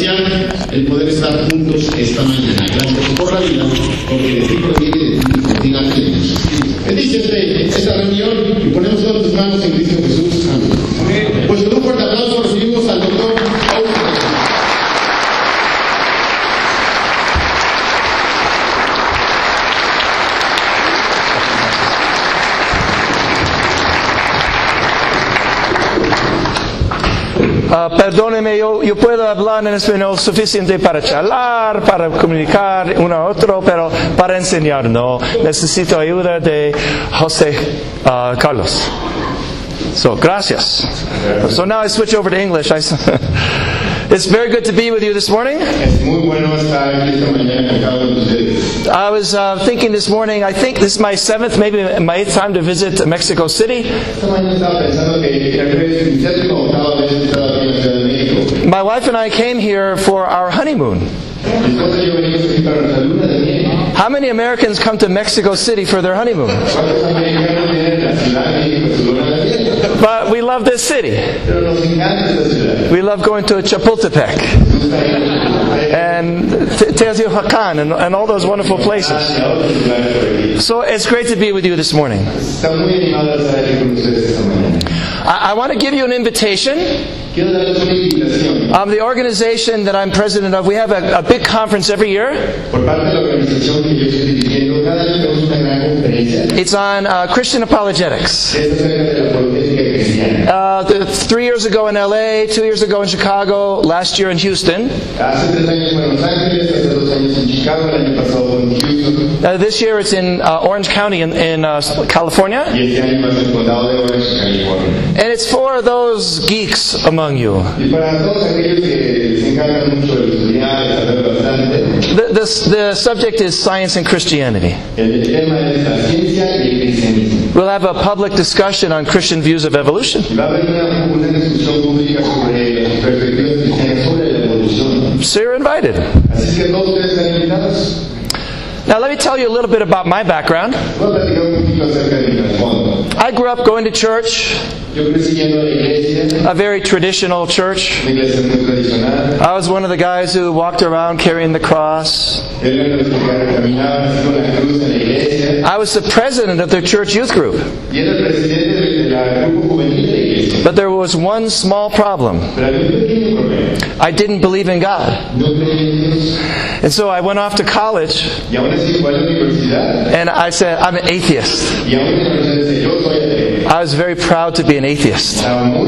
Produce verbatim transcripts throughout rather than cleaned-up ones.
especial el poder estar juntos esta mañana. Gracias por la vida, porque de ti proviene, de ti continúa tenemos. Bendice este, esta reunión y ponemos todas tus manos en Cristo Jesús. Amén. Pues con un fuerte aplauso recibimos al doctor Augusto. Uh, perdóneme, yo, yo puedo hablar en español suficiente para charlar, para comunicar uno a otro, pero para enseñar no. Necesito ayuda de José uh, Carlos. So, gracias. So now I switch over to English. I, it's very good to be with you this morning. I was uh, thinking this morning, I think this is my seventh, maybe my eighth time to visit Mexico City. My wife and I came here for our honeymoon. How many Americans come to Mexico City for their honeymoon? But we love this city. We love going to Chapultepec and Teotihuacan and, and all those wonderful places. So it's great to be with you this morning. I, I want to give you an invitation. Um, the organization that I'm president of, we have a, a big conference every year. It's on uh, Christian apologetics. Uh, th- three years ago in L A, two years ago in Chicago, last year in Houston. Uh, this year it's in uh, Orange County in, in uh, California. And it's for those geeks among you. The, the, the subject is science and Christianity. We'll have a public discussion on Christian views of evolution. So you're invited. Now let me tell you a little bit about my background. I grew up going to church, a very traditional church. I was one of the guys who walked around carrying the cross. I was the president of the church youth group. But there was one small problem. I didn't believe in God. And so I went off to college and I said, I'm an atheist. I was very proud to be an atheist.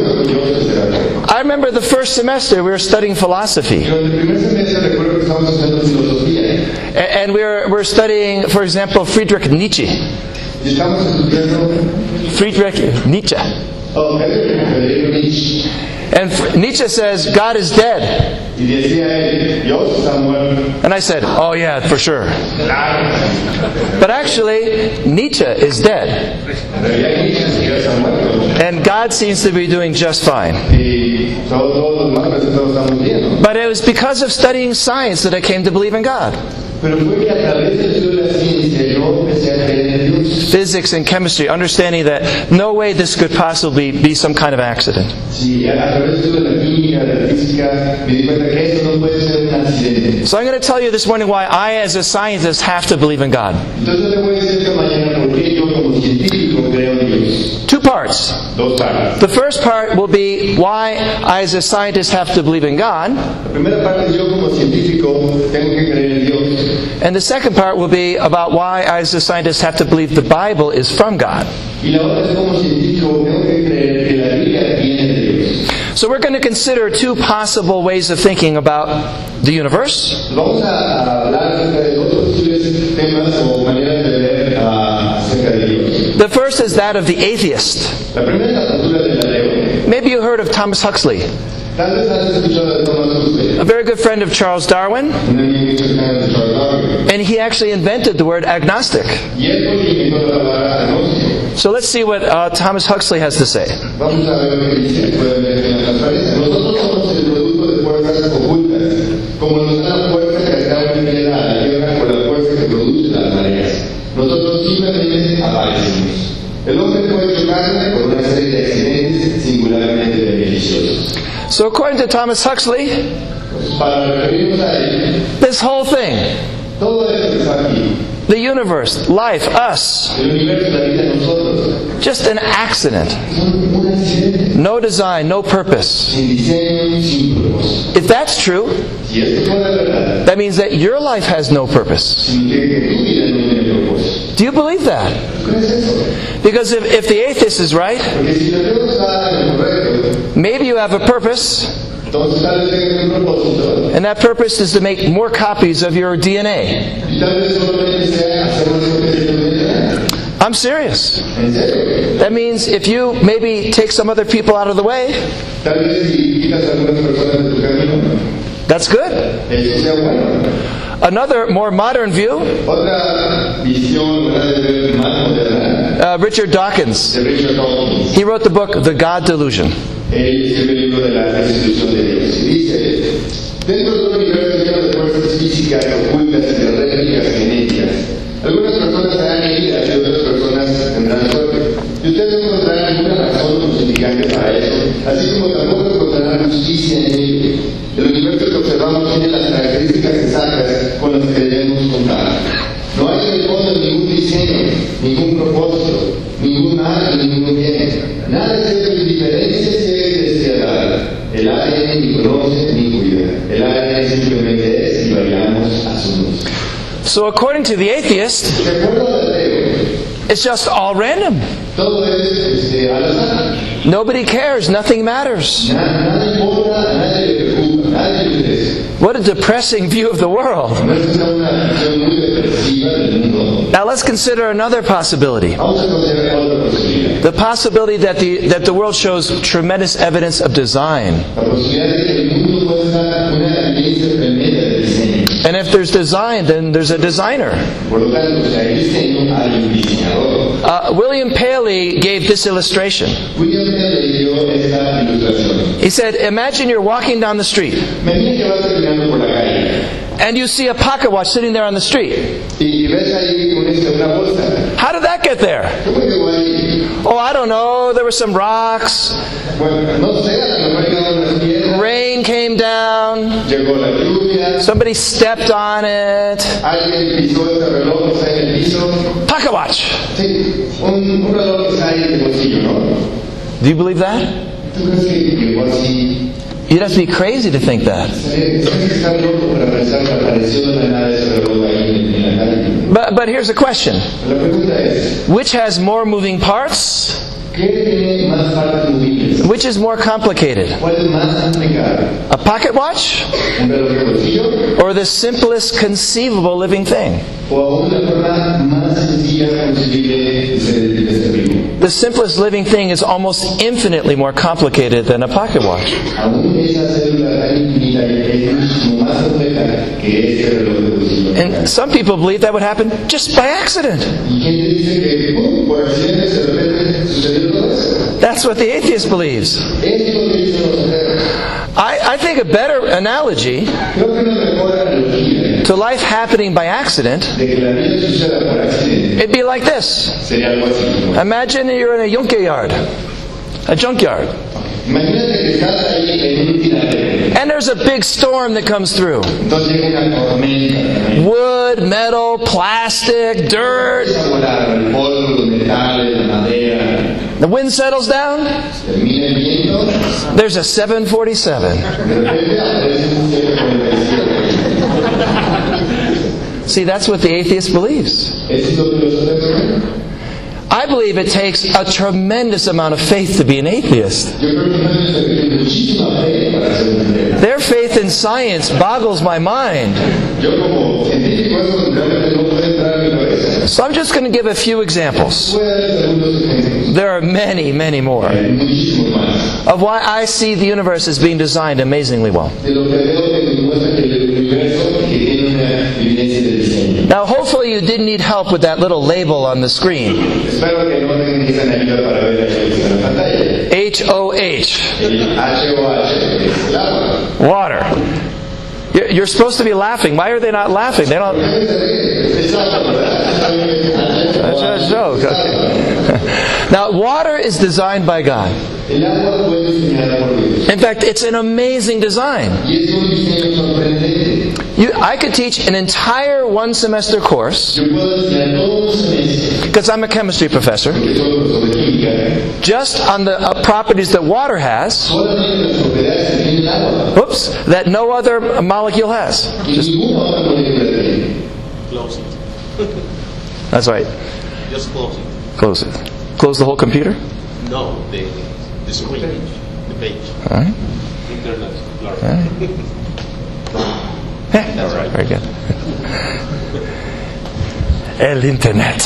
I remember the first semester we were studying philosophy. And we were, we were studying, for example, Friedrich Nietzsche. Friedrich Nietzsche. And Nietzsche says, God is dead. And I said, oh yeah, for sure. But actually, Nietzsche is dead. And God seems to be doing just fine. But it was because of studying science that I came to believe in God. Physics and chemistry, understanding that no way this could possibly be some kind of accident. So I'm going to tell you this morning why I, as a scientist, have to believe in God. Two parts. The first part will be why I, as a scientist, have to believe in God. And the second part will be about why I, as a scientist, have to believe the Bible is from God. So we're going to consider two possible ways of thinking about the universe. The first is that of the atheist. Maybe you heard of Thomas Huxley, a very good friend of Charles Darwin. And he actually invented the word agnostic. So let's see what uh, Thomas Huxley has to say. So according to Thomas Huxley, para referirnos a Él, This whole thing, todo esto que está aquí, the universe, life, us, el universo, la vida de nosotros, just an accident. son un accidente, No design, no purpose. sin diseño, sin propósito. If that's true, Si esto fuera verdad, that means that your life has no purpose. significa que tu vida no tiene propósito. Do you believe that? ¿Crees eso? Because if, if the atheist is right, Porque si el Dios está en lo correcto, maybe you have a purpose, entonces tal vez tengas un propósito, and that purpose is to make more copies of your D N A. y tal vez solamente sea hacer más copias de tu vida. I'm serious. ¿En serio? That means if you maybe take some other people out of the way, Tal vez si quitas a algunas personas de tu camino, that's good. eso sea bueno. Another more modern view, Otra visión, ¿verdad?, de ver más moderna, uh, Richard Dawkins. de Richard Dawkins. He wrote the book The God Delusion. Él escribe el libro de la destitución de Dios. Y dice, dentro de un universo lleno de fuerzas físicas ocultas y de réplicas genéticas, algunas personas serán heridas y otras personas tendrán suerte. Y ustedes no encontrarán ninguna razón justificante para eso, así como tampoco encontrarán justicia en ello. El universo que observamos tiene las características exactas con las que debemos contar. No hay en el fondo ningún diseño, ningún propósito, ningún mal y ningún bien. Nada excepto indiferencia ciega y despiadada. El A D N ni conoce ni cuida. El A D N simplemente es y variamos a su luz. So according to the atheist, De acuerdo al ateo, it's just all random. todo es este, al azar. Nobody cares. Nothing matters. Nada, nada importa, nadie le preocupa, nadie le interesa. What a depressing view of the world. No es una visión muy depresiva del mundo. Now let's consider another possibility. Vamos a considerar otra posibilidad. The possibility that the, that the world shows tremendous evidence of design. La posibilidad de que el mundo muestra una evidencia tremenda de diseño. And if there's design, then there's a designer. Por lo tanto, si hay diseño, hay un diseñador. Uh, William Paley gave this illustration. William Paley dio esta ilustración. He said, imagine you're walking down the street Imagina que vas caminando por la calle and you see a pocket watch sitting there on the street. y ves ahí un, este, una bolsa. How did that get there? ¿Cómo llegó ahí? Oh, I don't know. There were some rocks. Bueno, no sé, a lo mejor llegaron las piedras, Rain came down. llegó la lluvia, Somebody stepped on it. alguien pisó este reloj que está en el piso. Pocket watch. Sí, un, un reloj que está ahí en el bolsillo, ¿no? Do you believe that? ¿Tú crees que llegó así? You'd have to be crazy to think that. Tienes que estar loco para pensar que apareció de la nada ese reloj ahí en, en la calle. But, but here's a question. La pregunta es, Which has more moving parts? ¿qué tiene más partes movibles? Which is more complicated? ¿Cuál es más complicado? A pocket watch? ¿Un reloj de bolsillo? Or the simplest conceivable living thing? ¿O aún la forma más sencilla posible de ser, de ser vivo? The simplest living thing is almost infinitely more complicated than a pocket watch. Aún esa célula tan infinita es muchísimo más compleja que ese reloj de bolsillo. And some people believe that would happen just by accident. Y gente dice que ¡pum!, por accidente de repente sucedió todo eso. That's what the atheist believes. Esto es lo que dicen los ateos. I, I think a better analogy Creo que una mejor analogía to life happening by accident, de que la vida suceda por accidente it'd be like this. sería algo así como: Imagine you're in a junkyard, a junkyard, imagínate que estás ahí en un tiradero. and there's a big storm that comes through. Entonces llega una tormenta. Wood, metal, plastic, dirt. Empieza a volar el polvo, los metales, la madera. The wind settles down. Termina el viento. There's a seven forty-seven. De repente aparece un C cuarenta y siete. See, that's what the atheist believes. Eso es lo que los ateos creen. I believe it takes a tremendous amount of faith to be an atheist. Yo creo que también se requiere muchísima fe para ser un ateo. Their faith in science boggles my mind. Yo como científico eso realmente no puede entrar en mi cabeza. So I'm just going to give a few examples. Voy a dar algunos ejemplos. There are many, many more Hay muchísimos más. of why I see the universe as being designed amazingly well. De lo que veo que me muestra que el universo que tiene una evidencia de diseño. Now, hopefully you didn't need help with that little label on the screen. Espero que no necesiten ayuda para ver aquello que está en la pantalla. H O H. El H O H es el agua. Water. You're you're supposed to be laughing. Why are they not laughing? They don't. Es agua, ¿verdad? That's a joke. Okay. Now, water is designed by God. El agua fue diseñada por Dios. In fact, it's an amazing design. Y es un diseño sorprendente. You, I could teach an entire one semester course, Yo puedo enseñar todo un semestre, because I'm a chemistry professor, porque soy profesor de química, just on the uh, properties that water has, solamente las propiedades que tiene el agua. oops, that no other molecule has. Y Just, ninguna otra molécula tiene. Close it. that's right. Just close it. Close it. Close the whole computer. No, the, the screen, the page. All right. Internet Explorer. All right. Eh, That's right. Very good. El Internet.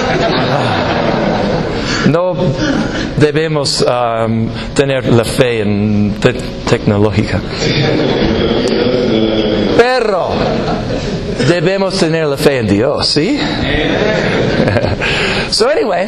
No debemos um, tener la fe en te- tecnológica. Pero debemos tener la fe en Dios, ¿sí? So anyway,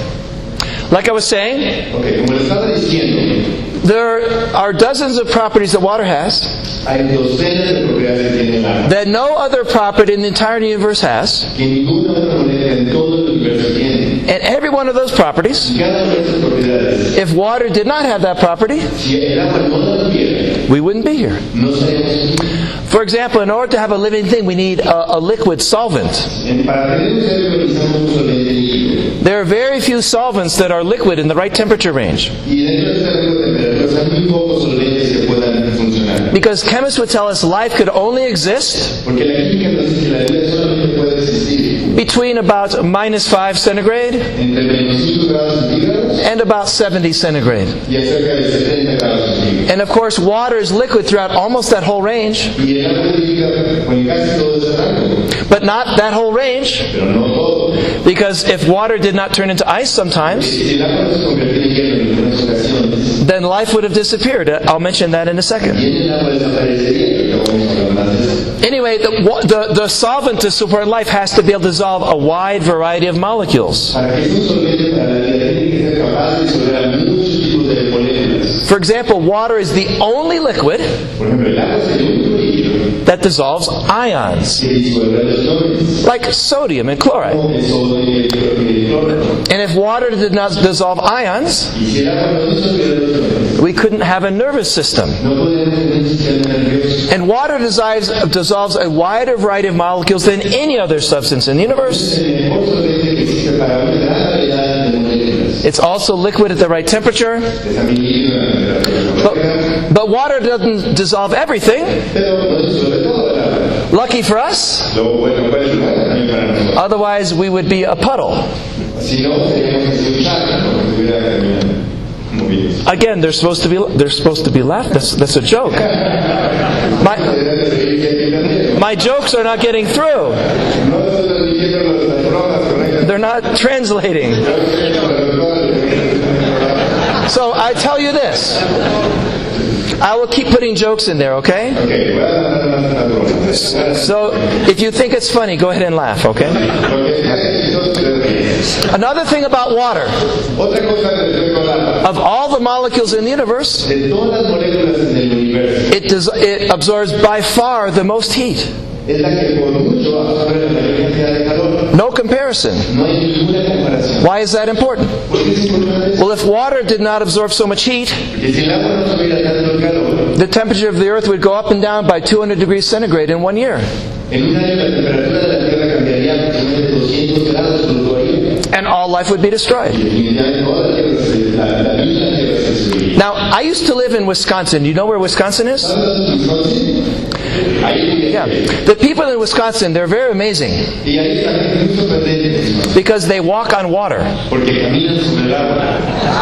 like I was saying, Ok, como le estaba diciendo, there are dozens of properties that water has hay docenas de propiedades que tiene el agua, that no other property in the entire universe has, que ninguna otra molécula en todo el universo tiene. and every one of those properties, Cada una de esas propiedades, if water did not have that property, si el agua no la tuviera, we wouldn't be here. no estaríamos aquí. For example, in order to have a living thing, we need a, a liquid solvent. En- Para tener un cerebro necesitamos un solvente líquido. There are very few solvents that are liquid in the right temperature range, Y dentro de este rango de temperaturas hay muy pocos solventes que puedan funcionar. because chemists would tell us life could only exist Porque la química nos dice que la vida solamente puede existir between about minus five centigrade entre menos cinco grados centígrados and about seventy centigrade. y a cerca de setenta grados centígrados. And of course, water is liquid throughout almost that whole range, Y el agua es líquida en casi todo ese rango, but not that whole range, pero no todo. because if water did not turn into ice sometimes, Si el agua no se convierte en hielo en algunas ocasiones, then life would have disappeared. I'll mention that in a second. y en el agua desaparecería, pero vamos a hablar más de eso. Anyway, the, wa- the, the solvent to support life has to be able to dissolve a wide variety of molecules. Para que un solvente para la vida tiene que ser capaz de disolver a muchos tipos de moléculas. For example, water is the only liquid Por ejemplo, el agua es el único líquido that dissolves ions, que disuelve los iones, like sodium and chloride. como el sodio y el cloro. And if water did not dissolve ions, Y si el agua no disolviera los iones, we couldn't have a nervous system. no podemos tener un sistema nervioso. And water dissolves, dissolves a wider variety of molecules than any other substance in the universe. Es el mejor solvente que existe para una gran variedad de moléculas. It's also liquid at the right temperature. Es también líquido en la temperatura correcta, But, but water doesn't dissolve everything. pero no disuelve todo el agua. Lucky for us, Lo bueno puede ser bueno también para nosotros. otherwise we would be a puddle. Si no, seríamos así un charco, porque estuviera caminando, moviéndose. Again, they're supposed to be they're supposed to be laughed. That's that's a joke. My Deberían de seguir aquí también. my jokes are not getting through. No estoy transmitiendo las bromas correctas. They're not translating. So I tell you this. I will keep putting jokes in there, okay? Ok, voy a dar unas bromas. So if you think it's funny, go ahead and laugh, okay? Another thing about water, Otra cosa respecto al agua. of all the molecules in the universe, De todas las moléculas en el universo, it does it absorbs by far the most heat. es la que por mucho absorbe la mayor cantidad de calor. No comparison. No hay ninguna comparación. Why is that important? ¿Por qué es importante eso? Well, if water did not absorb so much heat, Porque si el agua no tuviera tanto el calor, the temperature of the earth would go up and down by two hundred degrees centigrade in one year. en un año la temperatura de la Tierra cambiaría aproximadamente doscientos grados, fluctuaría. And all life would be destroyed. Y definitivamente toda la Tierra se- la, la vida en la Tierra se destruiría. Now, I used to live in Wisconsin. Do you know where Wisconsin is? ¿Sabes dónde es Wisconsin? Ahí vive. Yeah. The people in Wisconsin, they're very amazing Y ahí está gente muy sorprendente, because they walk on water. porque caminan sobre el agua.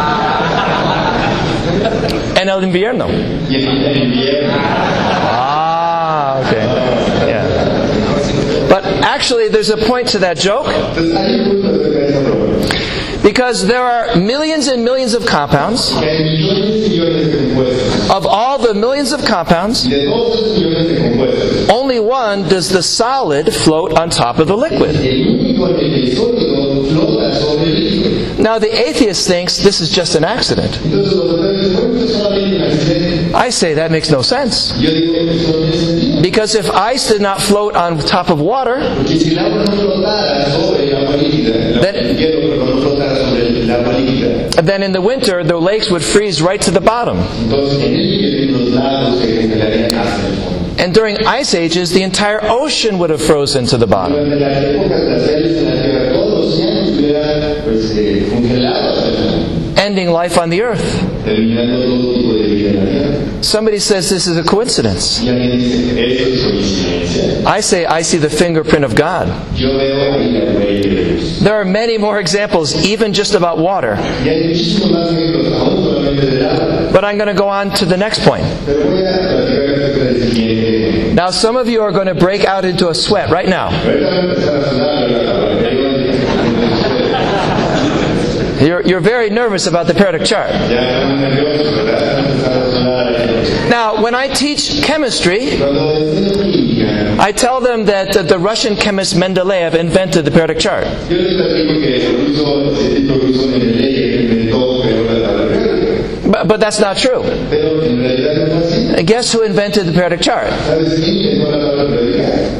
En el invierno. Y en el invierno. Ah, okay. Yeah. But actually, there's a point to that joke Entonces hay un punto acerca de esa broma. because there are millions and millions of compounds. Que hay millones y millones de compuestos. Of all the millions of compounds, Y de todos esos millones de compuestos, only one does the solid float on top of the liquid. el único en el que el sólido flota sobre el líquido. Now, the atheist thinks this is just an accident. Entonces los ateos dicen, bueno, esto es solamente un accidente. I say that makes no sense. Yo digo que eso no tiene sentido. Because if ice did not float on top of water, Porque si el agua no flotara sobre el agua líquida, Then- el hielo perdón, no flotara sobre el agua líquida, then in the winter the lakes would freeze right to the bottom. entonces en el invierno los lagos se congelarían hasta el fondo. And during ice ages, the entire ocean would have frozen to the bottom. Durante las épocas glaciales en la Tierra, todo el océano estuviera pues, eh, congelado hasta el fondo, Ending life on the earth. terminando todo tipo de vida en la Tierra. Somebody says this is a coincidence. Y alguien dice, eso es coincidencia. I say I see the fingerprint of God. Yo veo ahí la huella de Dios. There are many more examples, even just about water. Y hay muchísimos más ejemplos, aún solamente del agua. But I'm going to go on to the next point. Pero voy a platicar acerca del siguiente ejemplo. Now, some of you are going to break out into a sweat right now. Ahorita voy a empezar a sudar, ¿verdad? You're, you're very nervous about the periodic chart. Ya estamos nerviosos, ¿verdad? Empezar a sudar. Now, when I teach chemistry, Cuando enseño química, I tell them that uh, the Russian chemist Mendeleev invented the periodic chart. yo les platico que el ruso, el tipo ruso Mendeleev inventó creó la tabla periódica. But, but that's not true. Pero en realidad no fue así. And guess who invented the periodic chart? ¿Sabes quién inventó la tabla periódica?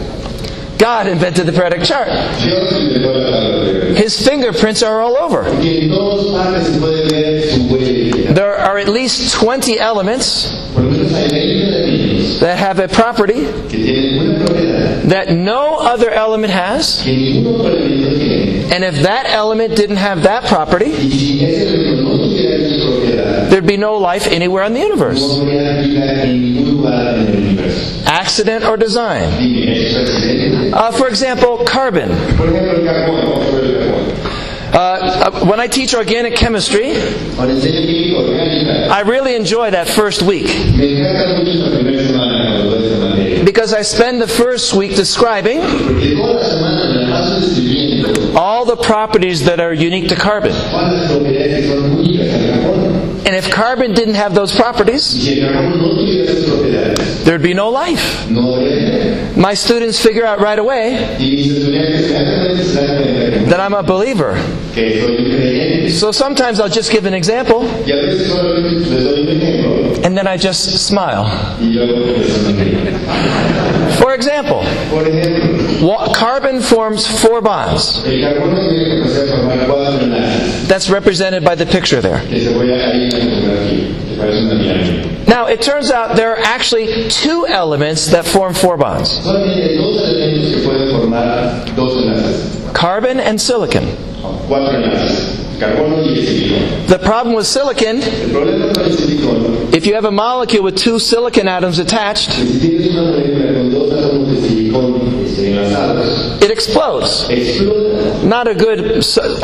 God invented the periodic chart. Dios inventó la tabla periódica. His fingerprints are all over. Que en todas partes se puede ver su huella. There are at least twenty elements Por lo menos hay veinte elementos that have a property que tienen una propiedad that no other element has. que ningún otro elemento tiene. And if that element didn't have that property, Y si ese elemento no tuviera esa propiedad, there'd be no life anywhere in the no universe. habría vida en ningún lugar en el universo. Accident or design. Dime, ¿eso es accidente? Uh, for example, carbon. Por ejemplo, el carbón, vamos a ver el carbón. Uh, uh, when I teach organic chemistry, Ahora enseño química orgánica. I really enjoy that first week Me encanta mucho la primera semana cuando doy esta materia. because I spend the first week describing Porque toda la semana me la paso describiendo all the properties that are unique to carbon. cuáles las propiedades que son únicas al carbono. And if carbon didn't have those Y properties, si el carbono no tuviera esas propiedades, there'd be no life. no habría vida. My students figure out right away Y mis estudiantes inmediatamente se dan cuenta that I'm a believer. que soy un creyente. So sometimes I'll just give an example Y a veces solamente les doy un ejemplo and then I just smile. y luego les sonrío. For example, Por ejemplo, wa- carbon forms four bonds. el carbono tiene capacidad de formar cuatro enlaces That's represented by the picture there. que se voy a ahí en la fotografía, que parece una diana. Now, it turns out there are actually two elements that form four bonds. Solamente hay dos elementos que pueden formar dos enlaces, Carbon and silicon. cuatro enlaces, carbono y el silicón. The problem with silicon, El problema con el silicón if you have a molecule with two silicon atoms attached, es que si tienes una molécula con dos átomos de silicón este, enlazados, it explodes. explota. Not a good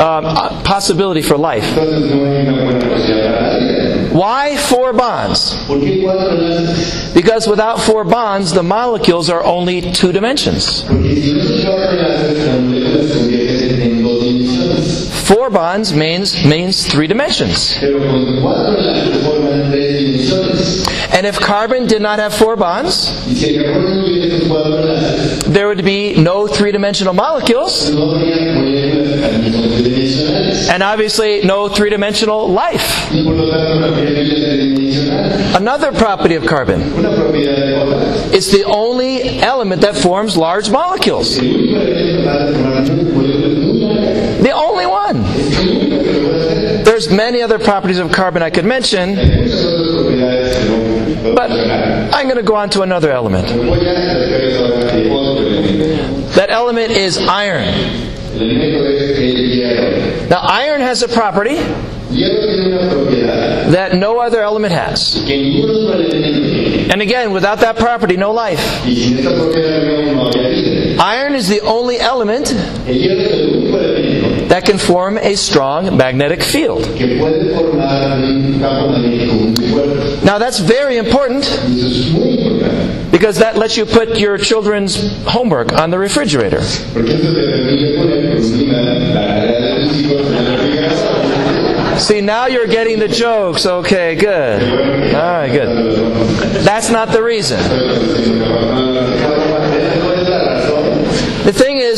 uh, possibility for life. Entonces no hay una buena posibilidad para la vida. Why four bonds? ¿Por qué cuatro enlaces? Because without four bonds, the molecules are only two dimensions. Porque si no son cuatro enlaces, las moléculas se convierten en dos dimensiones. Four bonds means means three dimensions. Pero con cuatro enlaces forman tres dimensiones. And if carbon did not have four bonds, Y si el carbono no tuviera estos cuatro enlaces, there would be no three-dimensional molecules, no habría moléculas que son tridimensionales. and obviously no three-dimensional life. Y por lo tanto no habría vida tridimensional. Another property of carbon, Una propiedad de otra. it's the only element that forms large molecules. El único elemento capaz de formar moléculas muy largas. The only one. Es el único que lo puede hacer. There's many other properties of carbon I could mention, Hay muchas otras propiedades que no puedo but mencionar. I'm going to go on to another element. Pero voy a platicarles ahora de otro elemento. That element is iron. El elemento es el hierro. Now, iron has a property Hierro tiene una propiedad that no other element has. que ningún otro elemento tiene. And again, without that property, no life. Y sin esta propiedad no, no habría vida. Iron is the only element El hierro es el único elemento that can form a strong magnetic field. que puede formar un campo magnético muy fuerte. Now, that's very important Y eso es muy importante. because that lets you put your children's homework on the refrigerator. Porque esto te permite poner por encima la tarea de tus hijos en el refrigerador. See, now you're getting the jokes. Okay, good. All right, good. That's not the reason. The thing is,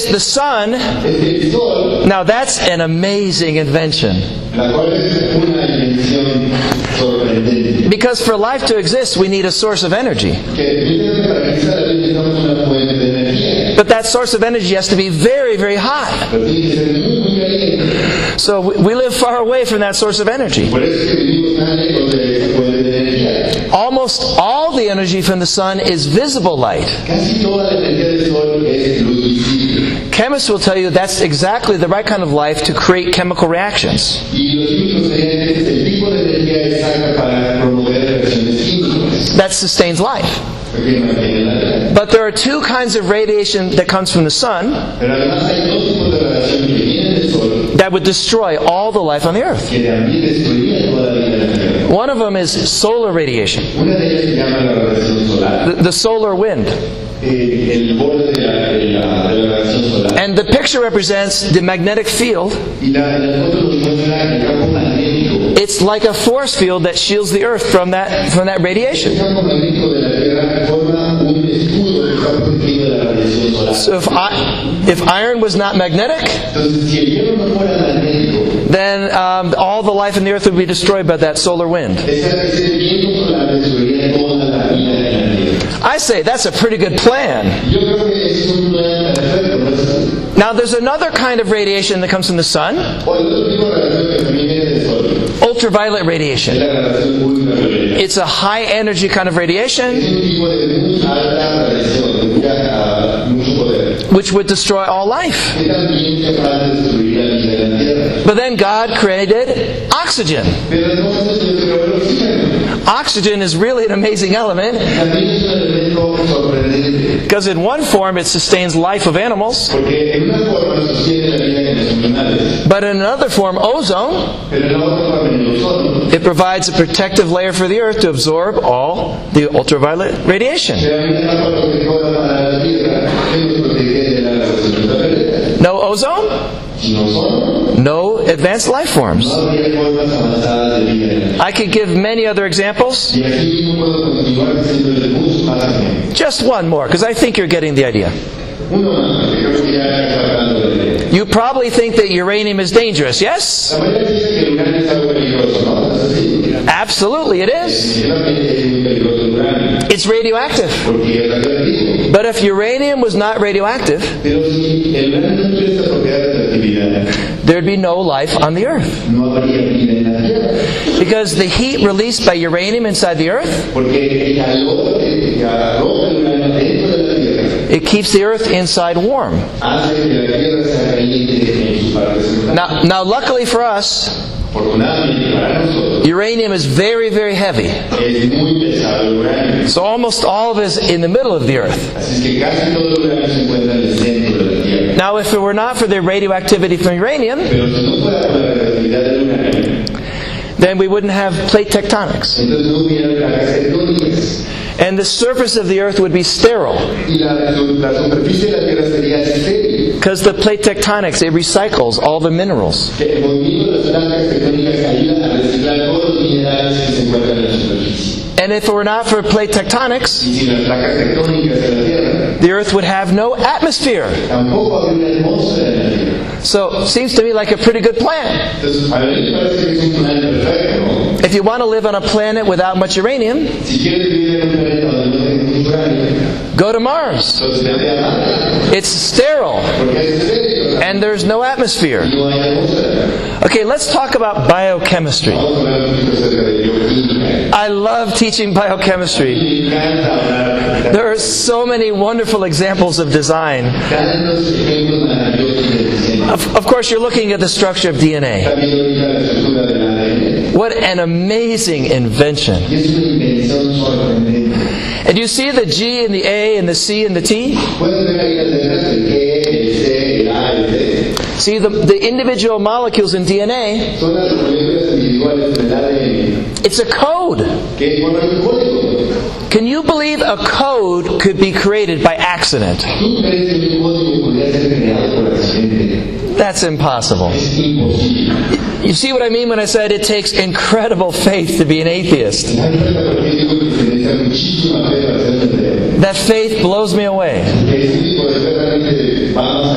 is the sun. es el sol, Now that's an amazing invention. la cual es una invención sorprendente. Because for life to exist, we need a source of energy. Que evidentemente para que exista la vida necesitamos una fuente de energía, But that source of energy has to be very, very hot. pero tiene que ser muy, muy caliente. So we we live far away from that source of energy. Por eso es que vivimos tan lejos de esa fuente de energía. Almost all the energy from the sun is visible light. Casi toda la energía del sol es luz visible. Chemists will tell you that's exactly the right kind of life to create chemical reactions. Y los químicos serían este es el tipo de energía exacta para promover reacciones químicas. That sustains life. Porque mantienen la vida. But there are two kinds of radiation that comes from the sun Pero además hay dos tipos de radiación que vienen del sol that would destroy all the life on the earth. que también destruirían toda la vida en la Tierra. One of them is solar radiation, Una de ellas se llama la radiación solar, the, the solar wind. eh, el borde de la, de la, de la radiación solar. And the picture represents the magnetic field. Y la, la foto nos muestra el campo magnético. It's like a force field that shields the earth from that from that El radiation. campo magnético de la Tierra forma un escudo que está protegido de la radiación solar. So if I, if iron was not magnetic, Entonces, si el hierro no fuera magnético, then um, all the life on the earth would be destroyed by that solar wind. esa, ese viento solar destruiría toda la vida en la Tierra. I say that's a pretty good plan. Yo creo que es un plan perfecto, ¿no es así? Now there's another kind of radiation that comes from the sun, O el otro tipo de radiación que también viene del sol ultraviolet es radiation. la radiación ultravioleta. It's a high energy kind of Es radiation un tipo de muy alta radiación, de mucha, ah, mucho poder, which would destroy all life. que también es capaz de destruir la vida en la Tierra. But then God created oxygen. Pero entonces Dios creó el oxígeno. Oxygen is really an amazing element También es un elemento sorprendente, because in one form it sustains life of animals, porque en una forma sostiene la vida en los animales, but in another form, ozone, pero en la otra forma en el ozono, it provides a protective layer for the earth to absorb all the ultraviolet radiation. se da una capa protectora para la Tierra que nos protege de la radiación ultravioleta. No ozone, Sin ozono, no advanced life forms. no habría formas avanzadas de vida en la Tierra. I could give many other examples. Y aquí mismo puedo continuar diciéndoles muchos más ejemplos. Just one more, because I think you're getting the idea. Uno más, que creo que ya está hablando de él. You probably think that uranium is dangerous, yes? La mayoría dice que el uranio es algo peligroso, ¿no? ¿Es así? Absolutely, it is. Definitivamente es muy peligroso el uranio, It's radioactive. porque es radioactivo. But if uranium was not radioactive, Pero si el uranio no tuviera esta propiedad de radioactividad, there'd be no life on the earth. no habría vida en la Tierra. Because the heat released by uranium inside the earth, Porque el calor que arroja el uranio dentro de la Tierra it keeps the earth inside warm. hace que la Tierra sea caliente en sus partes centrales. Now, now luckily for us, Afortunadamente para nosotros, uranium is very, very heavy. es muy pesado el uranio. So almost all of it is in the middle of the earth. Así es que casi todo el uranio se encuentra en el centro de la Tierra. Now, if it were not for the radioactivity from uranium, Pero si no fuera por la radioactividad del uranio, then we wouldn't have plate tectonics. entonces no hubiera placas tectónicas. And the surface of the earth would be sterile. Y la, la superficie de la Tierra sería estéril. Because the plate tectonics, it recycles all the minerals. Que el movimiento de las placas tectónicas ayuda a reciclar todos los minerales que se encuentran en la superficie. And if it were not for plate tectonics, Y sin las placas tectónicas de la Tierra, the earth would have no atmosphere. tampoco habría una atmósfera en la Tierra. So it seems to me like a pretty good plan. Entonces, a mí me parece que es un plan perfecto, ¿no? If you want to live on a planet without much uranium, Si quieres vivir en un planeta donde no tengas mucho uranio, go to Mars. entonces vete a Marte, It's sterile porque es estéril, and there's no atmosphere. no hay atmósfera. Okay, let's talk about biochemistry. Vamos a hablar un poquito acerca de bioquímica. I love teaching biochemistry. Me encanta hablar. There are so many wonderful examples of design. Danos ejemplos maravillosos de diseño. Of, of course, you're looking at the structure of D N A. Está viendo ahorita la estructura del A D N. What an amazing invention. Y es una invención sorprendente. And you see the G and the A and the C and the T? Puedes ver ahí las letras del G, el C, el A, el T. See, the, the individual molecules in D N A, Son las moléculas individuales del A D N it's a code. que forman un código. Can you believe a code could be created by accident? ¿Tú crees que un código podría ser creado por accidente? That's impossible. Es imposible. You see what I mean when I said it takes incredible faith to be an atheist? ¿Te das cuenta por qué digo que se necesita muchísima fe para ser un ateo? That faith blows me away. Que sí, por eso realmente va más allá de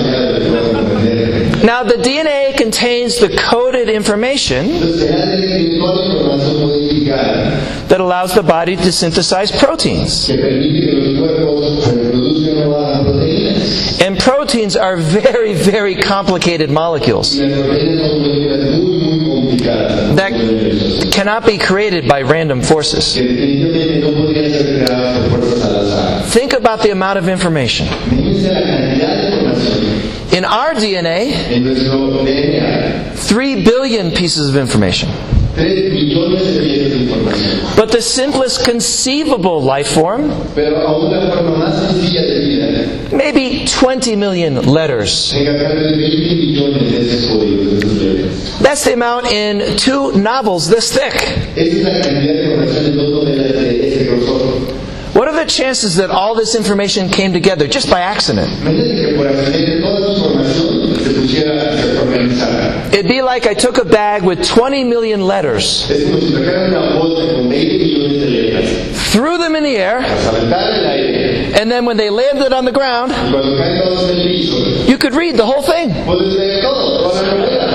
puedas comprender. Now, the D N A contains the coded information Entonces, el A D N tiene toda la información codificada that allows the body to synthesize proteins. que permite que los cuerpos reproduzcan nuevas proteínas. And proteins are very, very complicated molecules Y las proteínas son moléculas muy, muy complicadas. that cannot be created by random forces. Que definitivamente no podrían ser creadas por fuerzas al azar. Think about the amount of information. Imagínense la cantidad de información. In our D N A, En nuestro D N A, three billion pieces of information. tres billones de piezas de información. But the simplest conceivable life form, Pero aún la forma más sencilla de vida, maybe twenty million letters. tenga tal vez veinte millones de esos códigos, de esas letras. That's the amount in two novels this thick. Esa es la cantidad de información en dos novelas de ese grosor. What are the chances that all this information came together just by accident? Imagínate que por accidente toda esa información se pusiera, se organizara. It'd be like I took a bag with twenty million letters, Es como si sacaran una bolsa con veinte millones de letras, threw them in the air, las aventaran el aire, and then when they landed on the ground, y cuando caen todos en el piso, you could read the whole thing. puedes leer todo, toda la novela.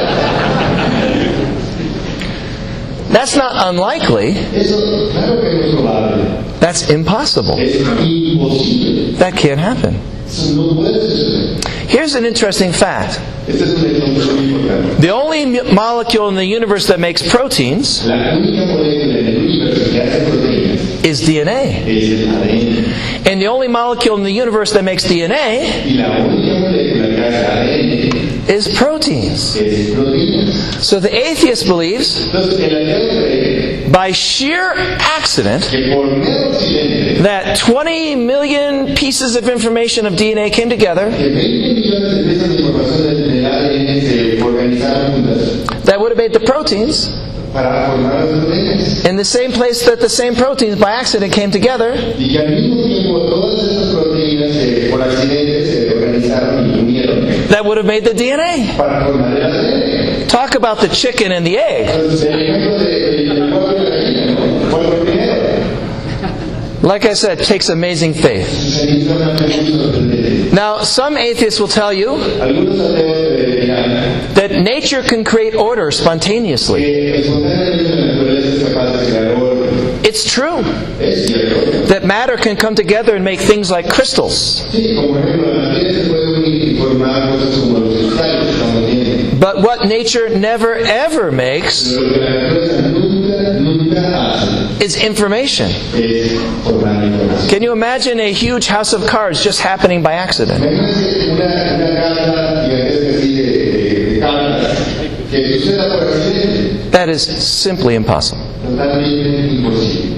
That's not unlikely. Eso, claro que no es probable. That's impossible. Es imposible. That can't happen. Eso no puede suceder. Here's an interesting fact. Este es un ejemplo muy importante. The only m- molecule in the universe that makes proteins La única molécula en el universo que hace proteínas is D N A. es el A D N. And the only molecule in the universe that makes D N A Y la única molécula que hace A D N is proteins. es proteínas. So the atheist believes, Entonces, el ateo cree by sheer accident, que por mero accidente that twenty million pieces of information of D N A came together, que veinte millones de piezas de información del del A D N se organizaron juntas that would have made the proteins para formar las proteínas. in the same place that the same proteins by accident came together, Y que al mismo tiempo todas esas proteínas se, por accidente se organizaron y unieron that would have made the D N A. para formar el A D N. Talk about the chicken and the egg. Entonces, el ejemplo de- del del huevo y la gallina, ¿no? ¿Cuál fue primero? Like I said, takes amazing faith. Se hizo una pregunta sorprendente. Now, some atheists will tell you Algunos ateos te dirán that nature can create order spontaneously. que espontáneamente la naturaleza es capaz de crear orden. It's true Es cierto. that matter can come together and make things like crystals. Sí, como por ejemplo la materia se puede unir y formar cosas como los cristales que estamos viendo. But what nature never ever makes Pero lo que la naturaleza nunca, nunca hace is information. es formar información. Can you imagine a huge house of cards just happening by accident? Imagínense una, una casa gigantesca así de, de, de cartas que suceda por accidente. That is simply impossible. Totalmente imposible.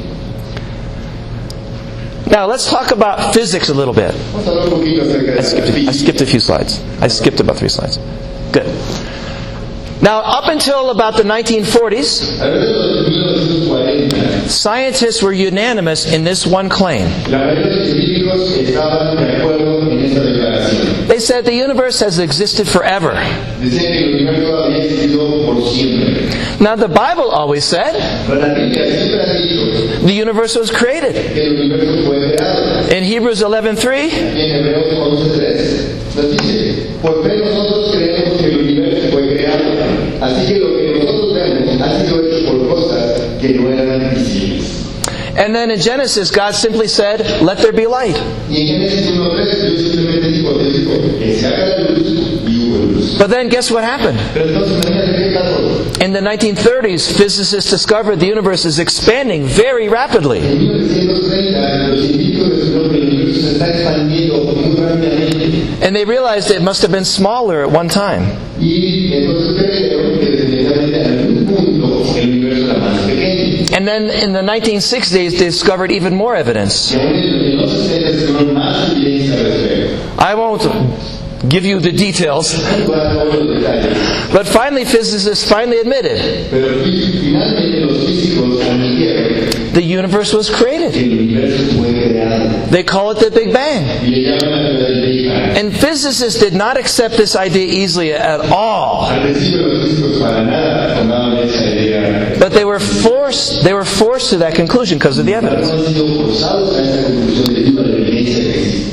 Now, let's talk about physics a little bit. Vamos a hablar un poquito acerca de I la skipped, a, I física. skipped a few slides. I skipped about three slides. Good. Now, up until about the nineteen forties, Alrededor de mil novecientos cuarenta, scientists were unanimous in this one claim. la mayoría de los científicos estaban de acuerdo en esta declaración. They said the universe has existed forever. Decían que el universo había existido por siempre. Now, the Bible always said Pero la Biblia siempre ha dicho the universe was created. que el universo fue creado. In Hebrews eleven three, Y en Hebreos once tres nos dice, por fe nosotros creemos que el universo fue creado. Así que lo que nosotros vemos ha sido hecho por cosas que no eran visibles. and then in Genesis, God simply said, "Let there be light." Y en Génesis uno tres Dios simplemente dijo, Dios dijo, que se haga la luz y hubo luz. But then guess what happened? Pero entonces imagínate qué pasó. In the nineteen thirties, physicists discovered the universe is expanding very rapidly. En mil novecientos treinta los científicos descubrieron que el universo se está expandiendo muy rápidamente. And they realized it must have been smaller at one time. Y entonces creyeron que definitivamente en algún punto el universo era más pequeño. And then in the nineteen sixties, they discovered even more evidence. Y aún en los sesenta se descubrieron más evidencia al respecto. I won't give you the details, No voy a dar todos los detalles. but finally physicists finally admitted Pero fí- finalmente los físicos admitieron the universe was que created. el universo fue creado. They call it the Big Bang. Y le llaman la teoría del Big Bang. And physicists did not accept this idea easily at all. Al principio los físicos para nada tomaban esa idea. But they were forced they were forced to that conclusion because of the evidence. Han sido forzados a esta conclusión debido a la evidencia que existe.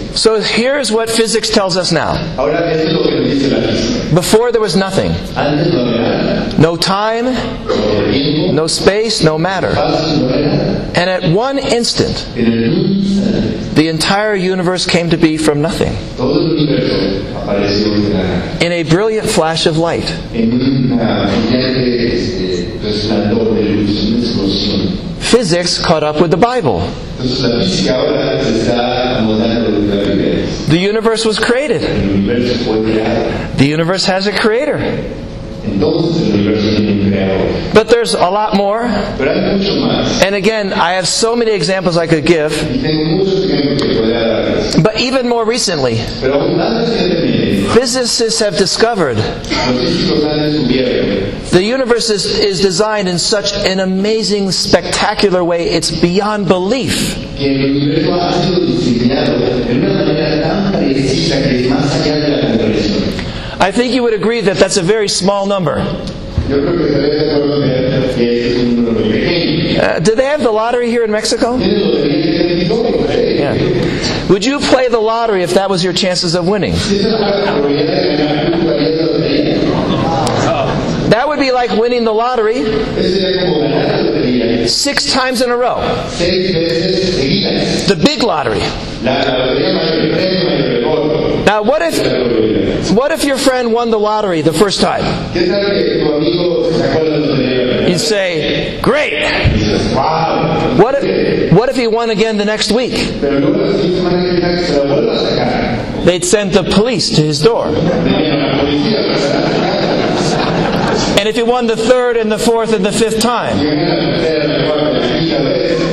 So here's what physics tells us now. Ahora, esto es lo que nos dice la física. Before there was nothing. Antes no había nada. No time, No había tiempo, no space, no matter. espacio, no había nada. And at one instant, En el instante, the entire universe came to be from nothing. todo el universo apareció de la nada. In a brilliant flash of light. En una brillante este, resplandor de luz, una explosión. Physics caught up with the Bible. Entonces la física ahora se está amoldando de la Biblia. The universe was created. El universo fue creado. The universe has a creator. Entonces el universo tiene un creador. But there's a lot more. Pero hay mucho más. And again, I have so many examples I could give. Y tengo muchos ejemplos que podría darles. But even more recently, Pero aún más recientemente, physicists have discovered los físicos han descubierto the universe is, is designed in such an amazing, spectacular way, it's beyond belief. que el universo ha sido diseñado de una manera tan precisa que es más allá de la comprensión. I think you would agree that that's a very small number. Yo creo que estaréis de acuerdo que que este es un número muy pequeño. Uh, do they have the lottery here in Mexico? Tiene lotería de territorio, ¿eh? Yeah. Would you play the lottery if that was your chances of winning? Si esa es la probabilidad de ganar, ¿tú jugarías la lotería? That would be like winning the lottery Ese sería como ganar la lotería six times in a row. seis veces seguidas. The big lottery. La, la lotería mayor, el premio mayor, el gordo. Now, what if, La probabilidad. what if your friend won the lottery the first time? ¿Qué tal que tu amigo se sacó la lotería? You'd say, great. Y dices, wow. What if, what if he won again the next week? Pero luego la siguiente semana que viene se la vuelve a sacar. They'd send the police to his door. Venía la policía para sacar. And if he won the third and the fourth and the fifth time. Llegan a la tercera, la cuarta, la quinta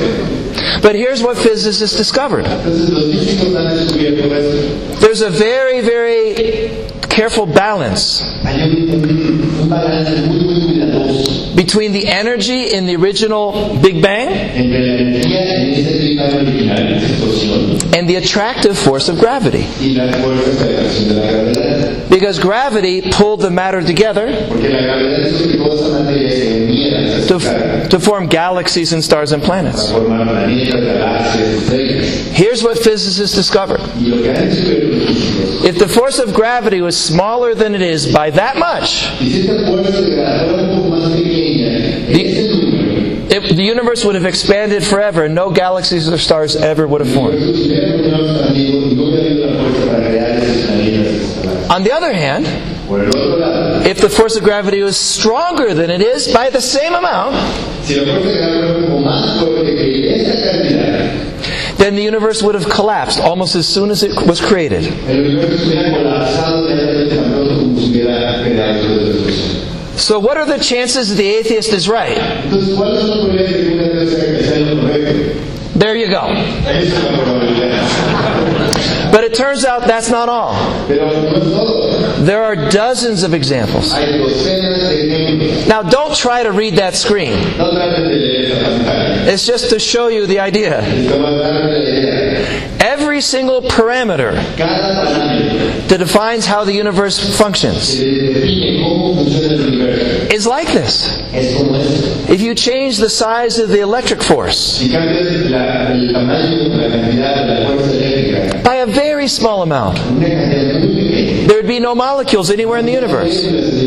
vez. But here's what physicists discovered. Entonces los físicos han descubierto esto. There's a very, very careful balance Hay un, un, un balance muy, muy cuidadoso between the energy in the original Big Bang entre la energía en ese Big Bang original, en esa explosión, and the attractive force of gravity. y las fuerzas de atracción de la gravedad. Because gravity pulled the matter together Porque la gravedad hizo que toda esa materia se uniera, se to, acercara to form galaxies and stars and para planets. formar planetas, galaxias, estrellas. Here's what physicists discovered. Y lo que han descubierto los físicos, If the force of gravity was smaller than it is by that much, y si esta fuerza de gravedad fuera un poco más pequeña, ese número, it, the universe would have expanded forever and no galaxies or stars ever would have formed. si hubiera continuado tan amigos, no hubiera habido la fuerza para crear esos planetas, esas galaxias. On the other hand, Por el otro lado, if the force of gravity was stronger than it is by the same amount, si la fuerza de gravedad fuera un poco más fuerte que esa cantidad, then the universe would have collapsed almost as soon as it was created. el universo estuviera colapsado inmediatamente tan pronto como se hubiera creado toda esa explosión. So what are the chances that the atheist is right? Entonces, ¿cuáles son las probabilidades de que una cosa sea sea lo correcto? There you go. Esa es la probabilidad. But it turns out that's not all. Pero no es todo. There are dozens of examples. Hay docenas de ejemplos. Now don't try to read that screen. No traten de leer esa pantalla. It's just to show you the idea. Es como darme la idea. Every single parameter Cada parámetro that defines how the universe functions que define cómo funciona el universo is like this. es como esto. If you change the size of the electric force Si cambias la, el tamaño, la cantidad de la fuerza eléctrica, by a very small amount, una cantidad muy pequeña, there would be no molecules anywhere in the universe.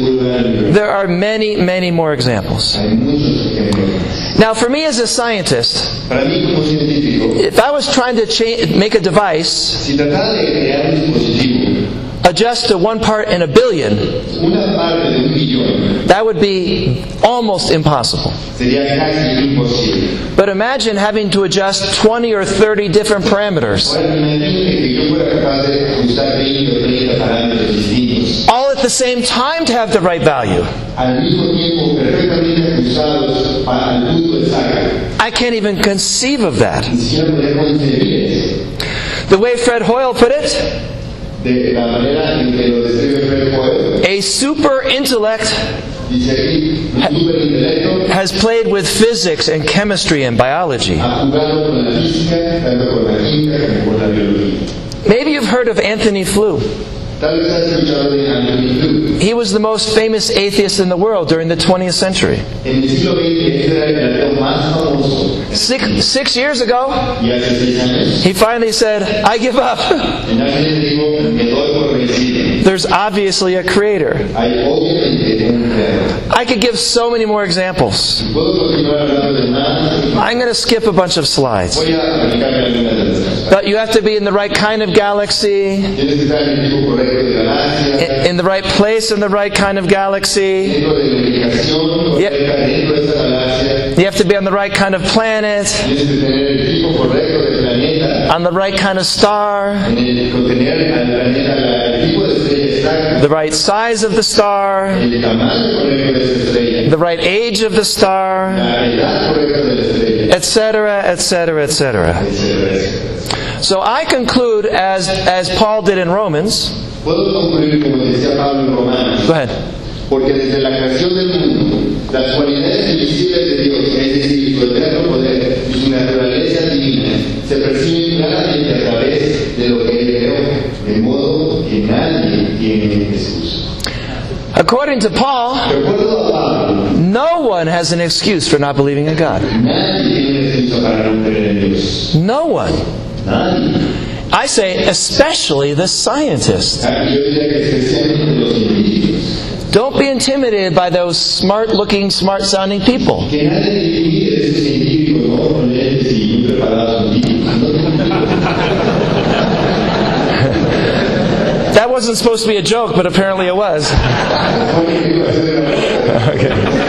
There are many, many more examples. Hay muchos ejemplos. Now, for me as a scientist, Para mí como científico, if I was trying to cha- make a device si tratara de crear un dispositivo, adjust to one part in a billion, una parte de un billón, that would be almost impossible. sería casi imposible. But imagine having to adjust twenty or thirty different parameters, Ahora imagínate que yo fuera capaz de ajustar veinte o treinta parámetros distintos, all at the same time to have the right value. al mismo tiempo perfectamente ajustados para el punto exacto. I can't even conceive of that. Ni siquiera poder concebir eso. The way Fred Hoyle put it, De la manera en que lo describe Fred Hoyle, a super intellect dice aquí, un superintelecto has played with physics and chemistry and biology. ha jugado con la física, tanto con la química como con la biología. Maybe you've heard of Anthony Flew. Tal vez has escuchado de Anthony Flew. He was the most famous atheist in the world during the twentieth century. En el siglo veinte, este era el ateo más famoso. Six, six years ago, Y hace seis años, he finally said, I give up. en Ángeles dijo, me doy por vencido. There's obviously a creator. Hay obviamente un creador. I could give so many more examples. Puedo continuar hablando de más. I'm going to skip a bunch of slides. Voy a platicar algunas de las cosas. But you have to be in the right kind of galaxy, Tienes que estar en el tipo correcto de galaxia, in the right place in the right kind of galaxy. dentro de la ubicación correcta, dentro de esa galaxia. You have to be on the right kind of planet, Tienes que tener el tipo correcto de planeta, on the right kind of star, en el contener al planeta la- el tipo de estrella exacta, the right size of the star, el tamaño correcto de esa estrella, the right age of the star, la edad correcta de la estrella, et cetera, et cetera, et cetera. etcétera, etcétera. So I conclude, as as Paul did in Romans. Puedo concluir como decía Pablo en Romanos, Go ahead. porque desde la creación del mundo, las cualidades invisibles de Dios, es decir, su eterno poder y su naturaleza divina, se perciben claramente a través de lo que Él creó, de modo que nadie tiene excusa. According to Paul, De acuerdo a Pablo, no one has an excuse for not believing in God. nadie tiene excusa para no creer en Dios. No one. Nadie. I say, especially the scientists. Ah, Yo diría que especialmente los científicos. Don't be intimidated by those smart-looking, smart-sounding people. Que nadie te intimide de esos científicos, ¿no? Con lentes y muy preparados científicos. That wasn't supposed to be a joke, but apparently it was. Okay.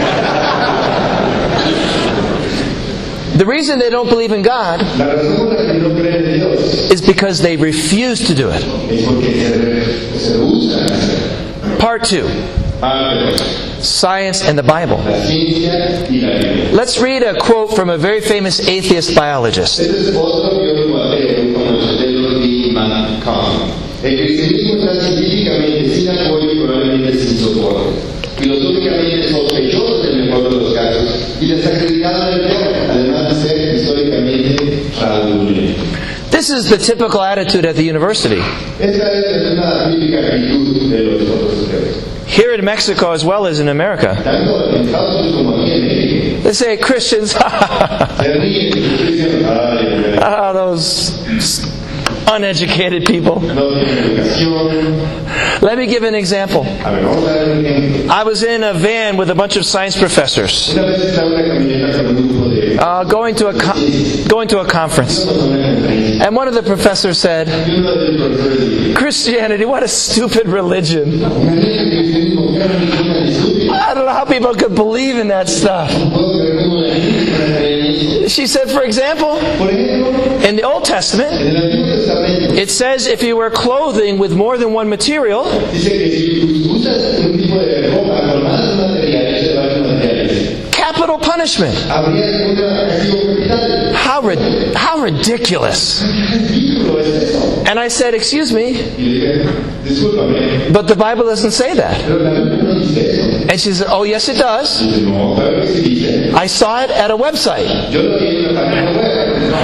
The reason they don't believe in God La razón por la que no creen en Dios is because they refuse to do it. es porque se, re- se rehusan a hacer. Part two, Parte dos, science and the Bible. la ciencia y la Biblia. Let's read a quote from a very famous atheist biologist. Este es otro biólogo ateo conocido de McCall. El cristianismo está científicamente sin apoyo y probablemente sin soporte. Filosóficamente sospechoso del mejor de los casos y desacreditado del peor, además de ser históricamente fraudulento. This is the typical attitude at the university. Esta es una típica actitud de los otros ateos. Here in Mexico as well as in America. Tanto en Estados Unidos como aquí en México. They say, Christians, Se ríen y dicen, ay, ah, those uneducated people. no tienen educación. Let me give an example. A ver, vamos a dar un ejemplo. I was in a van with a bunch of science professors Una vez estaba en una camioneta con un grupo de uh, going to a co- going to a conference, a una conferencia. and one of the professors said, Y uno de los profesores dijo, "Christianity, what a stupid religion! imagínate que el cristianismo era una religión estúpida. I don't know how people could believe in that stuff." No puedo creer cómo la gente puede creer en eso. She said, for example, Por ejemplo, in the Old Testament, en el Antiguo Testamento it says if you wear clothing with more than one material, dice que si usas un tipo de ropa con más materiales, de varios materiales, capital punishment. habría un castigo capital. How rid- how ridiculous! ¿Qué ridículo es eso? And I said, excuse me, Y le dije, discúlpame, but the Bible doesn't say that. pero la Biblia no dice eso. And she said, oh yes it does. Y dice, no, claro que sí dice. I saw it at a website. Yo lo vi en una página web.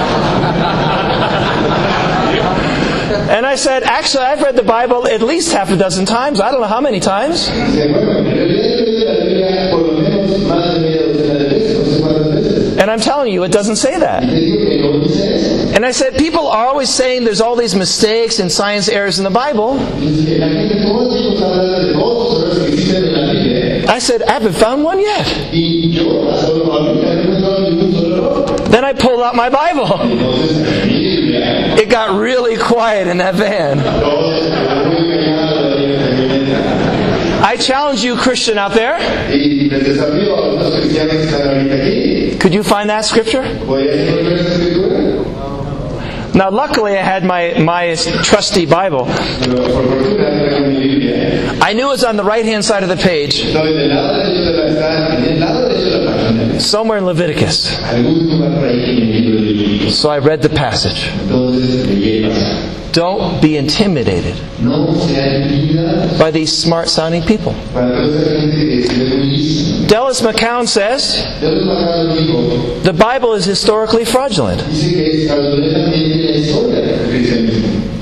And I said, actually, I've read the Bible at least half a dozen times. I don't know how many times. Dice, bueno, en realidad yo he leído la Biblia por lo menos más de media docena de veces, no sé cuántas veces. And I'm telling you, it doesn't say Y that. te digo que no dice eso. And I said, people are always saying there's all these mistakes and science errors in the Bible. Y dice, la gente todo el tiempo está hablando de todos los errores que existen en la Biblia. I said, I haven't found one yet. Y yo, solo ahorita no he encontrado ningún solo error. Then I pulled out my Bible. Entonces, mi Biblia, It got really quiet in that van. todos están muy callados de la Biblia. I challenge you, Christian out there. Y les desafío a los cristianos que están ahorita aquí. Could you find that scripture? ¿Podrías encontrar esa escritura? Now, luckily, I had my, my trusty Bible. Pero por fortuna traigo mi Biblia. I knew it was on the right-hand side of the page, Estoy del lado derecho de la está, en el lado derecho de la página. somewhere in Leviticus. Algún lugar por ahí en el libro de Levítico. So I read the passage. Entonces leí el pasaje. Don't be intimidated No sean intimidados by these smart-sounding people. para toda esa gente que se ve muy lista. Dallas McCown says, Dios Macado dijo, the Bible is historically fraudulent. dice que es fraudulentamente la historia del cristianismo. I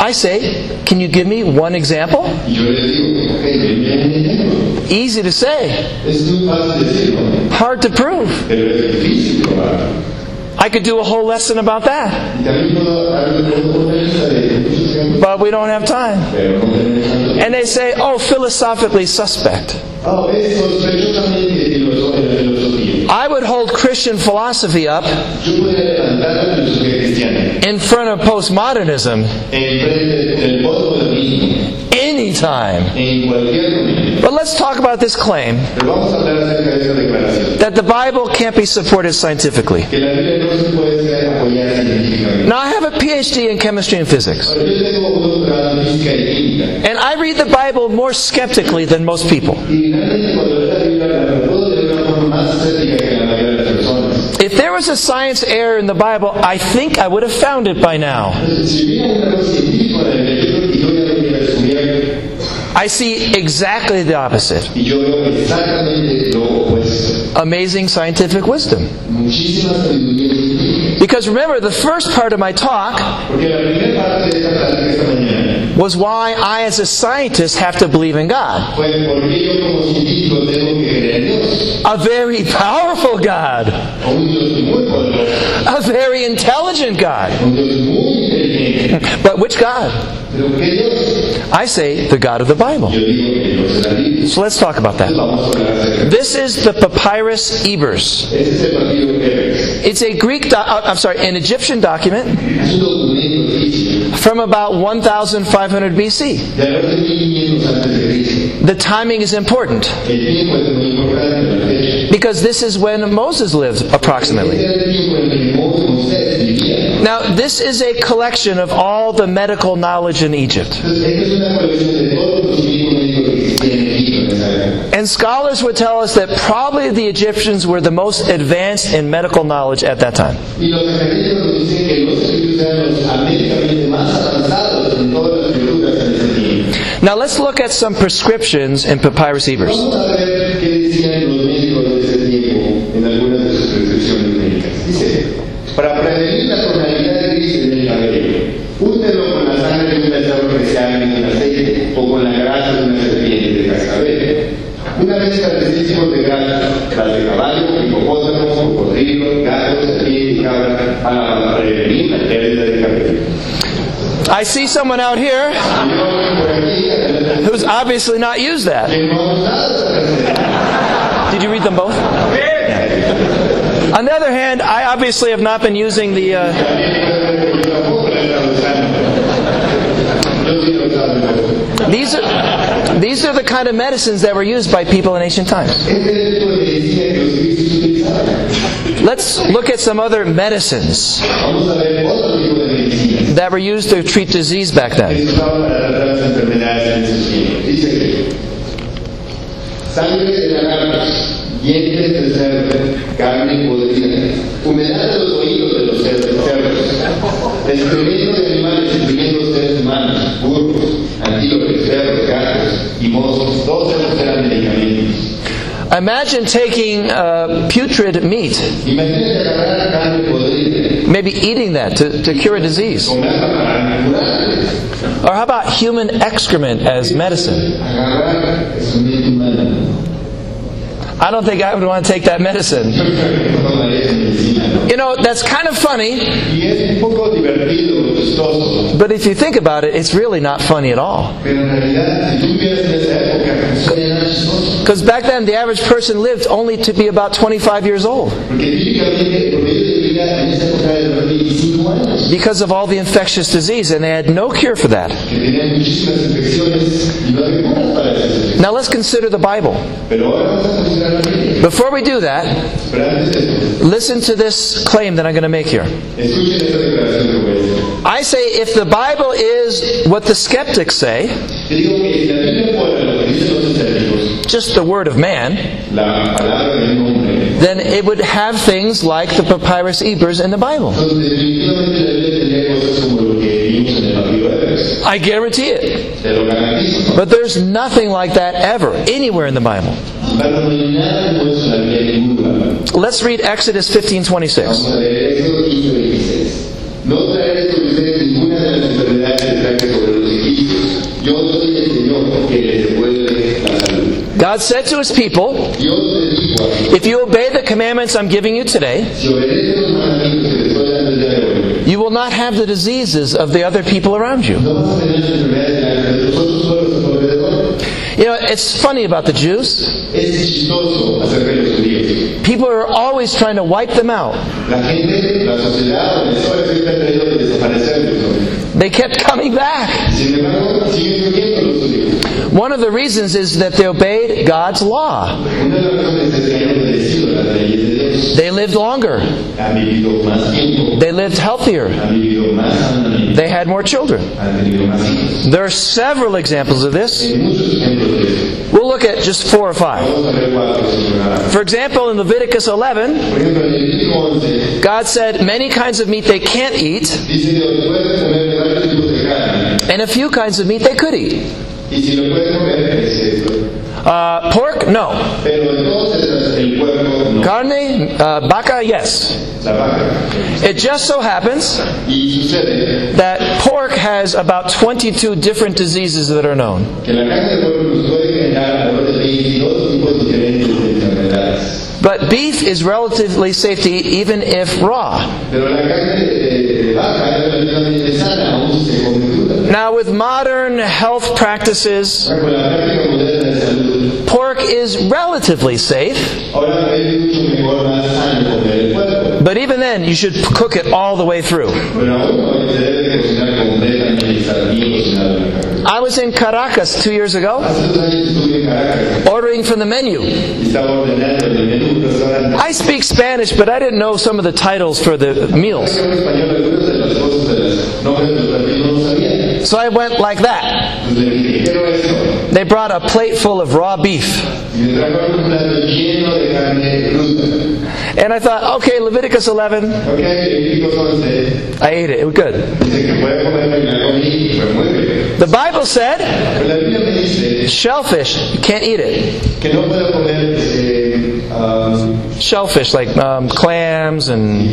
I say, can you give me one example? Y yo les digo, ok, denme un ejemplo. Easy to say, Es muy fácil decirlo, hard to prove. pero es difícil probarlo. I could do a whole lesson about that, Y también puedo darles una lista de muchos ejemplos, but we don't have time. pero no tenemos tanto. And they say, oh, philosophically suspect. Oh, es sospechosamente filosofía. I would hold Christian philosophy up Yo podría levantar la filosofía cristiana in front of postmodernism en frente del postmodernismo anytime. en cualquier momento. But let's talk about this claim Pero vamos a hablar acerca de esa declaración. that the Bible can't be supported scientifically. Que la Biblia no se puede ser apoyada científicamente. Now, I have a P H D in chemistry and physics, Pero yo tengo un doctorado en física y química. and I read the Bible more skeptically than most people. Y realmente cuando leo la Biblia la puedo leer de una forma más escéptica que la mayoría de las personas. If there was a science error in the Bible, I think I would have found it by now. Entonces, si hubiera un error científico en la Biblia, yo creo que yo ya lo hubiera descubierto. I see exactly the opposite. Y yo veo exactamente lo opuesto. Amazing scientific wisdom. Muchísima sabiduría científica. Because remember, the first part of my talk Porque la primera parte de esta plática esta mañana was why I, as a scientist, have to believe in God. fue porque yo como científico tengo que creer en Dios. A very powerful God. A un Dios muy poderoso. A very intelligent God. Un Dios muy inteligente. But which God? Pero ¿qué Dios? I say the God of the Bible. Yo digo que Dios es la Biblia. So let's talk about that. Entonces vamos a hablar acerca de This is the Papyrus Ebers. Este es el partido Ebers. It's a Greek, do- uh, I'm sorry, an Egyptian document Es un documento egipcio from about fifteen hundred B C. de alrededor de mil quinientos antes de Cristo. The timing is important El tiempo es muy importante, la fecha. because this is when Moses lived Este approximately. era el tiempo en el que Moisés vivía. Now, this is a collection of all the medical knowledge in Egypt. Entonces, esta es una colección de todos los conocimientos médicos que existían en Egipto en esa época. And scholars would tell us that probably the Egyptians were the most advanced in medical knowledge at that time. Y los académicos nos dicen que los escritos eran los américamente más avanzados en todas las escrituras en ese tiempo. Now, let's look at some prescriptions in Papyrus Ebers. Vamos a ver qué decían los médicos de ese tiempo en algunas de sus prescripciones médicas. Dice, para prevenir la tonalidad gris en el cabello, úselo con la sangre de un becerro que se haga en un aceite o con la grasa de una serpiente de cascabel. Una mezcla de seis tipos de grasa, las de caballo, hipopótamo, cocodrilo, gato, serpiente y cabra, para prevenir la pérdida de cabello. I see someone out here Y yo, por aquí, who's obviously not used that. que no ha usado esta receta. Did you read them both? On the other hand, I obviously have not been using the. Uh, these are these are the kind of medicines that were used by people in ancient times. Let's look at some other medicines that were used to treat disease back then. Dientes de cerdo, carne podrida, humedad de los oídos de los cerdos, excremento de animales, incluyendo seres humanos, burros, antílopes, perros, gatos y mozos, todos esos eran medicamentos. Imagine taking uh, putrid meat, Imagínate agarrar carne podrida, maybe eating that to, to cure a disease. comerla para curarles, Or how about human excrement as medicine? agarrar excremento humano. I don't think I would want to take that medicine. You know, that's kind of funny, Y es un poco divertido, chistoso, but if you think about it, it's really not funny at all. pero en realidad, si tú vieras en esa época, eso era chistoso. Because back then, the average person lived only to be about twenty-five years old Porque típicamente el promedio de vida en esa época era de veinticinco años, because of all the infectious disease, and they had no cure for that. que tenían muchísimas infecciones y no había curas para eso. Now let's consider the Bible. Pero ahora vamos a considerar la Biblia. Before we do that, Pero antes de eso, listen to this claim that I'm going to make here. escuchen esta declaración que voy a hacer. I say if the Bible is what the skeptics say, Te digo que si la Biblia fuera lo que dicen los escépticos, just the word of man, la palabra del hombre, then it would have things like the Papyrus Ebers in the Bible. entonces definitivamente la Biblia tendría cosas como lo que vimos en el papiro de Ebers. I guarantee it. Te lo garantizo. But there's nothing like that ever, anywhere in the Bible. Sin embargo, no hay nada como eso en la Biblia en ningún lugar. Let's read Exodus fifteen twenty-six. Vamos a leer Éxodo quince veintiséis. No traeré sobre ustedes ninguna de las enfermedades que traigo sobre Yo soy el Señor que les devuelve la salud. God said to His people, Dios les dijo a if you obey the commandments I'm giving you today, si obedecen los mandamientos que les estoy dando el día de hoy, you will not have the diseases of the other people around you. no vas a tener las enfermedades de los otros pueblos alrededor. You know, it's funny about the Jews. Es chistoso acerca de los judíos. People are always trying to wipe them out. La gente, la sociedad, la historia siempre ha tenido que desaparecerlos. They kept coming back. Sin embargo, siguen viviendo los judíos. One of the reasons is that they obeyed God's law. Una de las razones es que han obedecido las leyes de Dios. They lived longer. Han vivido más tiempo. They lived healthier. Han vivido más sanamente. They had more children. Han tenido más hijos. There are several examples of this. Hay muchos ejemplos de eso. We'll look at just four or five. Vamos a ver cuatro sobre nada. For example, in Leviticus eleven, Por ejemplo, en Levítico once, God said many kinds of meat they can't eat, dice Dios, puedes comer varios tipos de carne. and a few kinds of meat they could eat. Y si lo puedes comer, es esto. Uh, pork, no. Pero entonces el puerco no. Carne, uh, vaca, yes. La vaca. It just so happens Y sucede that pork has about twenty-two different diseases that are known. que la carne de puerco nos puede generar alrededor de veintidós tipos diferentes de enfermedades. But beef is relatively safe to eat even if raw. Pero la carne de, de vaca es relativamente sana, aún si se come cruda. Now, with modern health practices, Con la práctica moderna de salud, pork is relatively safe. ahora es mucho mejor, más sano comer el puerco. But even then, you should cook it all the way through. Pero aún no se debe de cocinar completamente y estar bien cocinado la carne. I was in Caracas two years ago, Hace dos años estuve en Caracas ordering from the menu. y estaba ordenando el menú de un restaurante. I speak Spanish, but I didn't know some of the titles for the meals. En español, algunas de las cosas de los nombres de los platillos no lo sabía. So I went like that. Entonces le dije, ¿qué era esto? They brought a plate full of raw beef. Y me trajeron un plato lleno de carne cruda. And I thought, okay, Leviticus eleven. Ok, Levíticos once I ate it. It was good. dice que puede comer y la comí, fue muy bien. The Bible said, Pero la Biblia me dice shellfish, you can't eat it. que no puedo comer eh, um, Shellfish, like um, clams and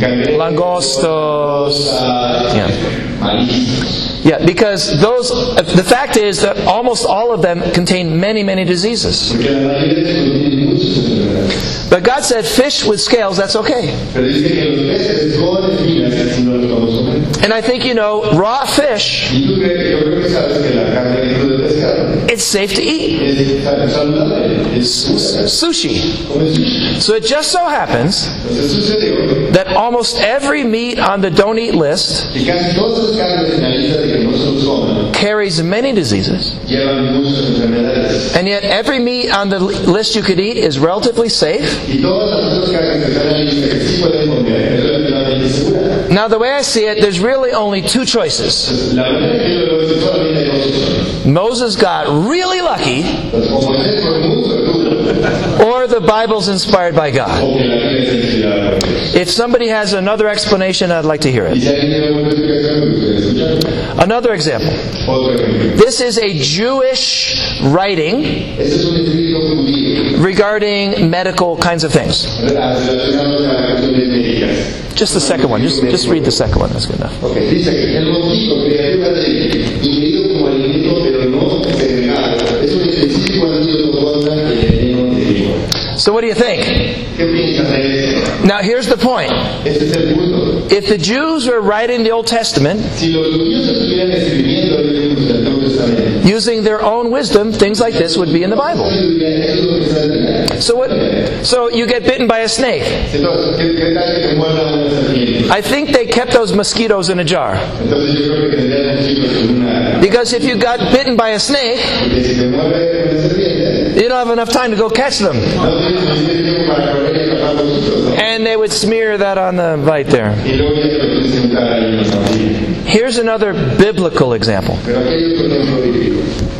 langostos. Yeah. mariscos. Yeah, because those, the fact is that almost all of them contain many, many diseases. Porque la mayoría de estos tienen muchas enfermedades. But God said fish with scales, that's okay. Pero dice que los peces con espinas si no los vamos a comer. And I think, you know, raw fish, Y tú crees, yo creo que sabes que la carne cruda de pescado it's safe to eat. es saludable, es pura. Sushi. Come sushi. So it just so happens Entonces sucedió that almost every meat on the don't eat list que casi todas las carnes en la lista de que no se los coman carries many diseases. llevan muchas enfermedades. And yet every meat on the list you could eat is relatively safe. Y todas las otras carnes que están en la lista que sí pueden comer es relativamente segura. Now the way I see it, there's really only two choices. La manera que yo lo veo es que solamente hay dos opciones. Moses got really lucky, Entonces, como Moisés fue muy suertudo, or the Bible's inspired by God. o que la Biblia es inspirada por Dios. If somebody has another explanation, I'd like to hear Y it. si alguien tiene alguna explicación, me gustaría escucharlo. Another example. Otro ejemplo. This is a Jewish writing Este es un escrito judío regarding medical kinds of things. relacionado a las cuestiones médicas. Just the second one. Just, just read the second one. That's good enough. Ok, dice que el mosquito, criatura débil, ingerido como alimento pero no segregado, es un específico antídoto contra el veneno de víbora. So what do you think? ¿Qué piensas de esto? Now here's the point. Este es el punto. If the Jews were writing the Old Testament Si los judíos estuvieran escribiendo los libros del Nuevo Testamento, using their own wisdom, things like this would be in the Bible. eso es lo que está en la Biblia. So what? So you get bitten by a snake. Entonces, ¿qué, qué tal que te muerda una serpiente? I think they kept those mosquitoes in a jar. Entonces yo creo que tendrían mosquitos en una... Because if you got bitten by a snake, Porque si te muerde una serpiente, you don't have enough time to go catch them. no tienes suficiente tiempo para correr y atrapar mosquitos, ¿no? And they would smear that on the bite there. Y luego ya te lo tienes que untar ahí en la familia. Here's another biblical example. Pero aquí hay otro ejemplo bíblico.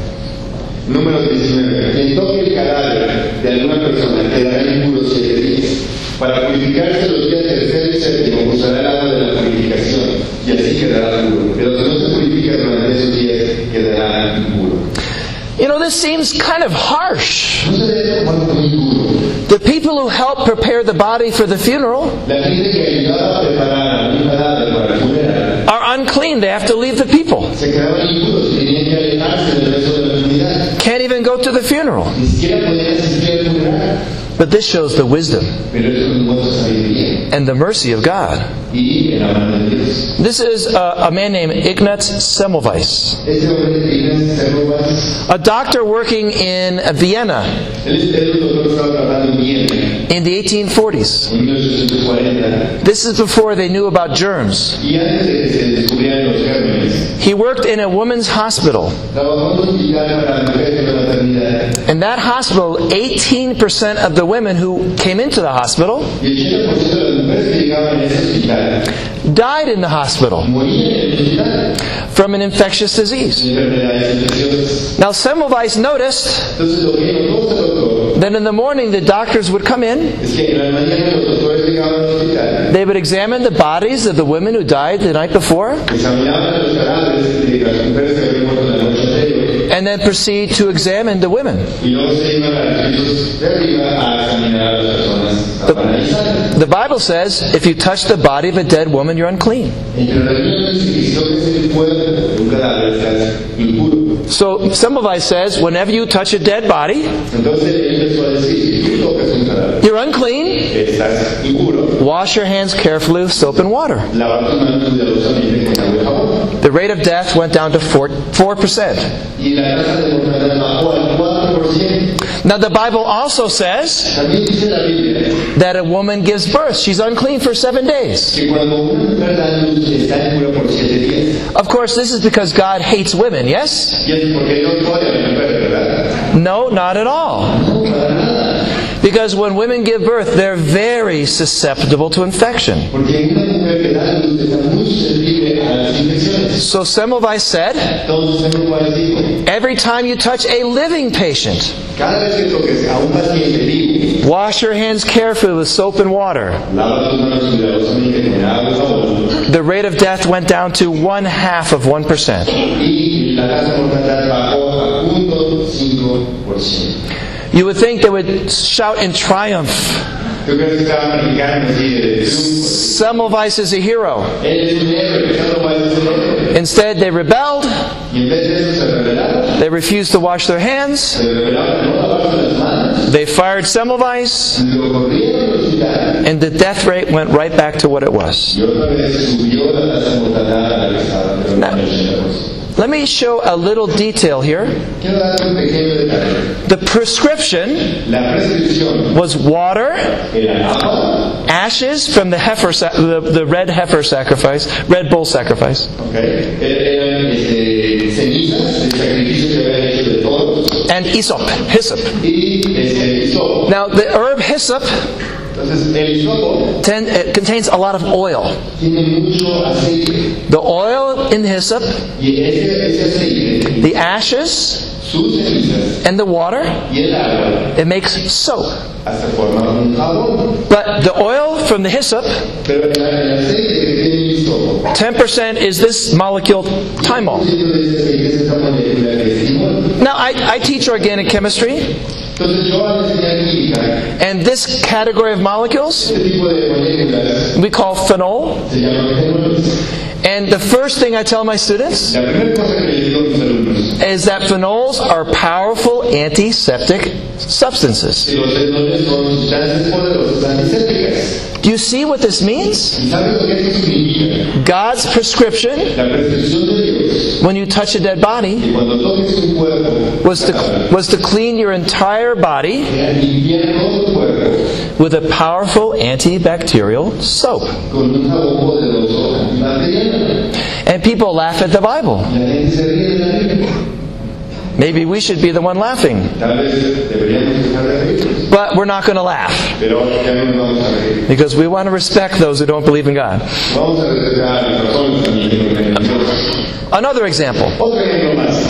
Número diecinueve. Quien toque el cadáver de alguna persona quedará impuro siete días. Para purificarse los días tercero y séptimo usará el agua de la purificación y así quedará puro. Pero si no se purifica durante esos días quedará impuro. You know, this seems kind of harsh. ¿No se ve como muy duro? The people who help prepare the body for the funeral La gente que ayudaba a preparar a un cadáver para el funeral are unclean. They have to leave the people. se quedaban impuros y tenían que alejarse del resto go to the funeral. Ni siquiera podían asistir al funeral. But this shows the wisdom Pero eso muestra sabiduría and the mercy of God. y el amor de Dios. This is a, a man named Ignaz Semmelweis, Ese hombre Ignaz Semmelweis, a doctor working in Vienna él es el doctor que estaba trabajando en Viena in the eighteen forties. en mil ochocientos cuarenta. This is before they knew about germs. Y antes de que se descubrieran los gérmenes, He worked in a women's hospital. trabajó en un hospital para mujeres en la maternidad. In that hospital, eighteen percent of the women who came into the hospital Y el ochenta por ciento de las mujeres que llegaban a ese hospital died in the hospital morían en el hospital from an infectious disease. de enfermedades infecciosas. Now, Semmelweis noticed Entonces lo que notó este doctor that in the morning the doctors would come in, es que en la mañana los doctores llegaban al hospital, they would examine the bodies of the women who died the night before, examinaban los cadáveres de las mujeres que habían muerto la noche anterior and then proceed to examine the women. y luego se iban a los pisos de arriba a examinar a las personas para analizar. The Bible says if you touch the body of a dead woman, you're unclean. Entre las Biblia dice que si tocas el cuerpo de un cadáver estás impuro. So Semmelweis says whenever you touch a dead body, Entonces él empezó a decir, si tú tocas un cadáver, you're unclean. estás impuro. Wash your hands carefully with soap and water. Lava tus manos cuidadosamente con agua y jabón. The rate of death went down to four, 4%. Y la tasa de mortalidad bajó al cuatro por ciento. Now the Bible also says También dice la Biblia that a woman gives birth. She's unclean for seven days. que cuando una mujer da luz está impura por siete días. Of course, this is because God hates women, yes? Y es porque Dios odia a la mujer, ¿verdad? No, not at all. No, para nada. Because when women give birth, they're very susceptible to infection. Porque una mujer que da luz está muy sensible a las infecciones. So Semmelweis said, Entonces, Semmelweis dijo, every time you touch a living patient, cada vez que toques a un paciente vivo, wash your hands carefully with soap and water. lava tus manos cuidadosamente con agua y jabón. The rate of death went down to one half of one percent. Y la tasa de mortalidad bajó a cero punto cinco por ciento. You would think they would shout in triumph. Yo creo que estaban practicando así de triunfo. Semmelweis is a hero. Él es un héroe, Semmelweis es un héroe. Instead, they rebelled. Y en vez de eso se rebelaron. They refused to wash their hands. Se rebelaron, no lavaron las manos. They fired Semmelweis. Lo corrieron al hospital. And the death rate went right back to what it was. Y otra vez subió la tasa de mortalidad a la que estaba, pero no el ochenta por ciento. Let me show a little detail here. Quiero dar un pequeño detalle. The prescription La prescripción was water, era agua, ashes from the heifer, sa- the, the red heifer sacrifice, red bull sacrifice, okay, eran este, cenizas del sacrificio que habían hecho de todos and hyssop, hyssop. y este, hisopo. Now, the herb hyssop Entonces el hisopo ten, it contains a lot of oil. tiene mucho aceite The oil in the hyssop, y ese, ese aceite, the ashes, sus cenizas and the water, y el agua it makes soap. hasta forman un jabón. But the oil from the hyssop, Pero el, el aceite que tiene el hisopo, ten percent is this molecule thymol. ciento de ese aceite es esta molécula que es timón. Now, I, I teach organic chemistry, Entonces yo al enseñar química, and this category of molecules este tipo de moléculas we call phenol. se llaman fenoles. And the first thing I tell my students La primera cosa que les digo a mis alumnos is that phenols are powerful antiseptic substances. que los fenoles son sustancias poderosas antisépticas. Do you see what this means? ¿Y sabes lo que esto significa? God's prescription, La prescripción de Dios, when you touch a dead body, que cuando toques tu cuerpo, was to, was to clean your entire body era limpiar todo tu cuerpo with a powerful antibacterial soap. con un jabón poderoso antibacteriano. And people laugh at the Bible. La gente se ríe de la Biblia. Maybe we should be the one laughing. Tal vez deberíamos estar de reír, But we're not going to laugh pero ya no nos vamos a reír. because we want to respect those who don't believe in God. Vamos a respetar a las personas también que no creen en Dios. Another example. Otro ejemplo más.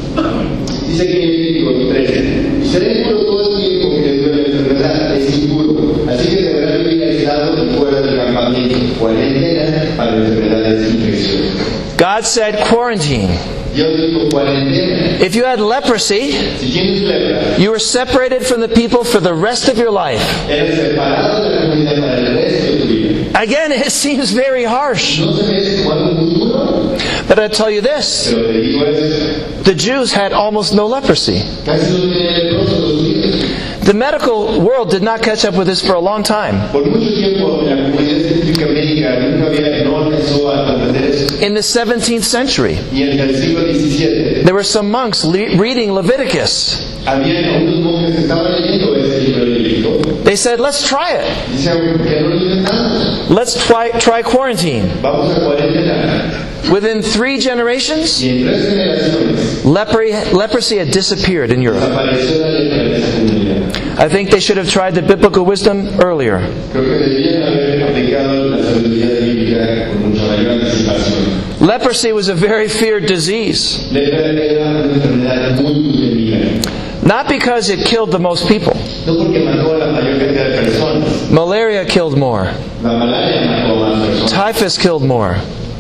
Dice que Levítico trece. Y será impuro todo el tiempo que les duele la enfermedad, es impuro. Así que deberá vivir aislado y fuera del campamento, cuarentena para enfermedades infecciosas. God said quarantine. Dios dijo cuarentena. If you had leprosy, Si tienes lepra, you were separated from the people for the rest of your life. eres separado de la comunidad para el resto de tu vida. Again, it seems very harsh. ¿No se ve como algo muy duro? But I tell you this, Pero te digo es, the Jews had almost no leprosy. casi no tenían leprosos los judíos. The medical world did not catch up with this for a long time. Por mucho tiempo la comunidad científica médica nunca había, no alcanzó a entender eso. In the seventeenth century, Y en el siglo diecisiete there were some monks le- reading Leviticus. había unos monjes que estaban leyendo ese libro bíblico. They said, let's try it. Decían que no lo intentamos. Let's try, try quarantine. Vamos a cuarentena. Within three generations, Y en tres generaciones leprosy, leprosy had disappeared in Europe. desapareció la lepra en esa comunidad. I think they should have tried the biblical wisdom earlier. Creo que debían haber aplicado la sabiduría bíblica con mucha mayor anticipación. Leprosy was a very feared disease, Lepra era una enfermedad muy, muy temida. not because it killed the most people. No porque mató a la mayor cantidad de personas. Malaria killed more. La malaria mató a más personas. Typhus killed more.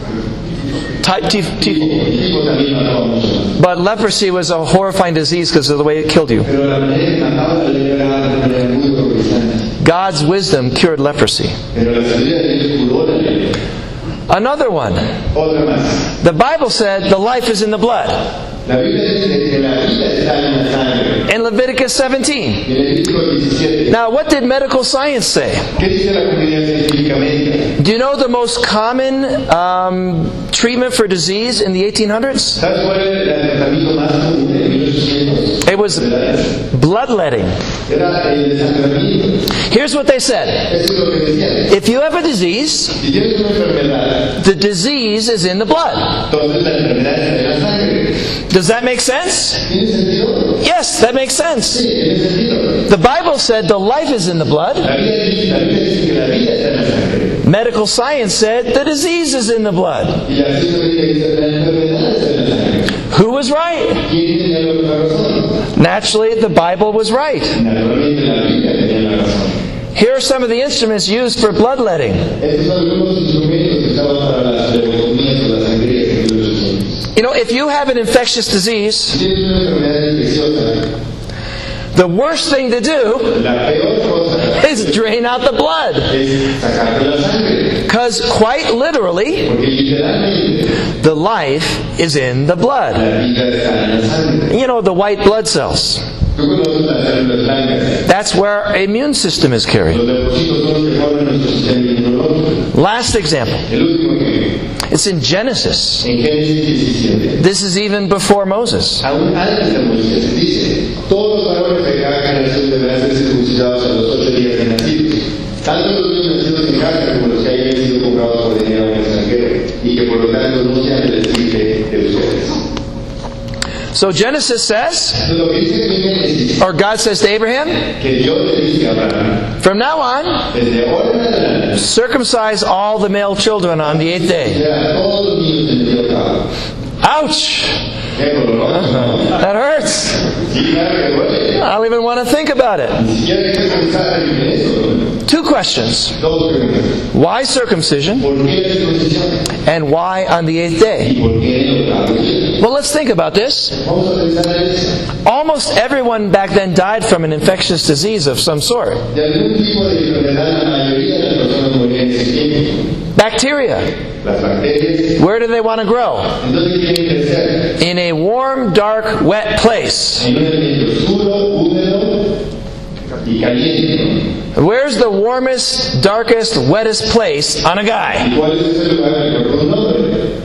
Ty- ty- El ty- tipo también mató a muchos más. but leprosy was a horrifying disease because of the way it killed you. Pero la manera que mataba la lepra era de una manera muy horrorizante. God's wisdom cured leprosy. Pero la sabiduría de Dios curó la lepra. Another one. Otra más. The Bible said the life is in the blood. La Biblia dice que la vida está en la sangre. In Leviticus seventeen. En el Levítico diecisiete. Now, what did medical science say? ¿Qué dice la comunidad científica médica? Do you know the most common um, treatment for disease in the eighteen hundreds? ¿Sabes cuál era el tratamiento más común en mil ochocientos? It was bloodletting. Era el desangramiento. Here's what they said. Eso es lo que decían. If you have a disease, Si tienes una enfermedad, the disease is in the blood. entonces la enfermedad está en la sangre. Does that make sense? ¿Tiene sentido? Yes, that makes sense. Sí, tiene sentido. The Bible said the life is in the blood. La Biblia dice, la Biblia dice que la vida está en la sangre. Medical science said the disease is in the blood. Y la ciencia médica dice la enfermedad está en la sangre. Who was right? ¿Quién tenía la razón? Naturally, the Bible was right. Naturalmente la Biblia tenía la razón. Here are some of the instruments used for bloodletting. Estos son algunos instrumentos que usaban para las lobotomías o las sangrías en mil ochocientos. You know, if you have an infectious disease, Si tienes una enfermedad infecciosa, the worst thing to do la peor cosa is drain out the blood. es sacarte la sangre. Because quite literally, Porque literalmente the life is in the blood. la vida está en la sangre. You know, the white blood cells. Tú conoces las células blancas. That's where our immune system is carried. Los depósitos son los que forman nuestro sistema inmunológico. Last example. El último que It's in Genesis. en Génesis diecisiete. This is even before Moses. Aún antes de Moisés dice, todos los varones de cada generación deberán ser circuncidados a los ocho días de nacidos, tanto los niños nacidos en casa como los que hayan sido comprados por dinero a un extranjero, y que por lo tanto no sean del chiste de ustedes. So Genesis says, Entonces, lo que dice aquí en Génesis, or God says to Abraham, que Dios le dice a Abraham, from now on, desde ahora en adelante, circumcise all the male children on the eighth day. será todos los niños en el octavo. Ouch! Qué doloroso. That hurts. Sí, claro que duele. I don't even want to think about it. Ni siquiera hay que pensar en eso. Two questions. Dos preguntas. Why circumcision? ¿Por qué la circuncisión? And why on the eighth ¿Y day? por qué en el octavo día? Well, let's think about this. Vamos a pensar en eso. Almost everyone back then died from an infectious disease of some sort. De algún tipo de enfermedad, la mayoría de las personas morían en ese tiempo. Bacteria. Las bacterias, Where do they want to grow? entonces quieren crecer In a warm, dark, wet place. en un ambiente oscuro, húmedo y caliente. Where's the warmest, darkest, wettest place on a guy? ¿Y cuál es ese lugar en el cuerpo de un hombre?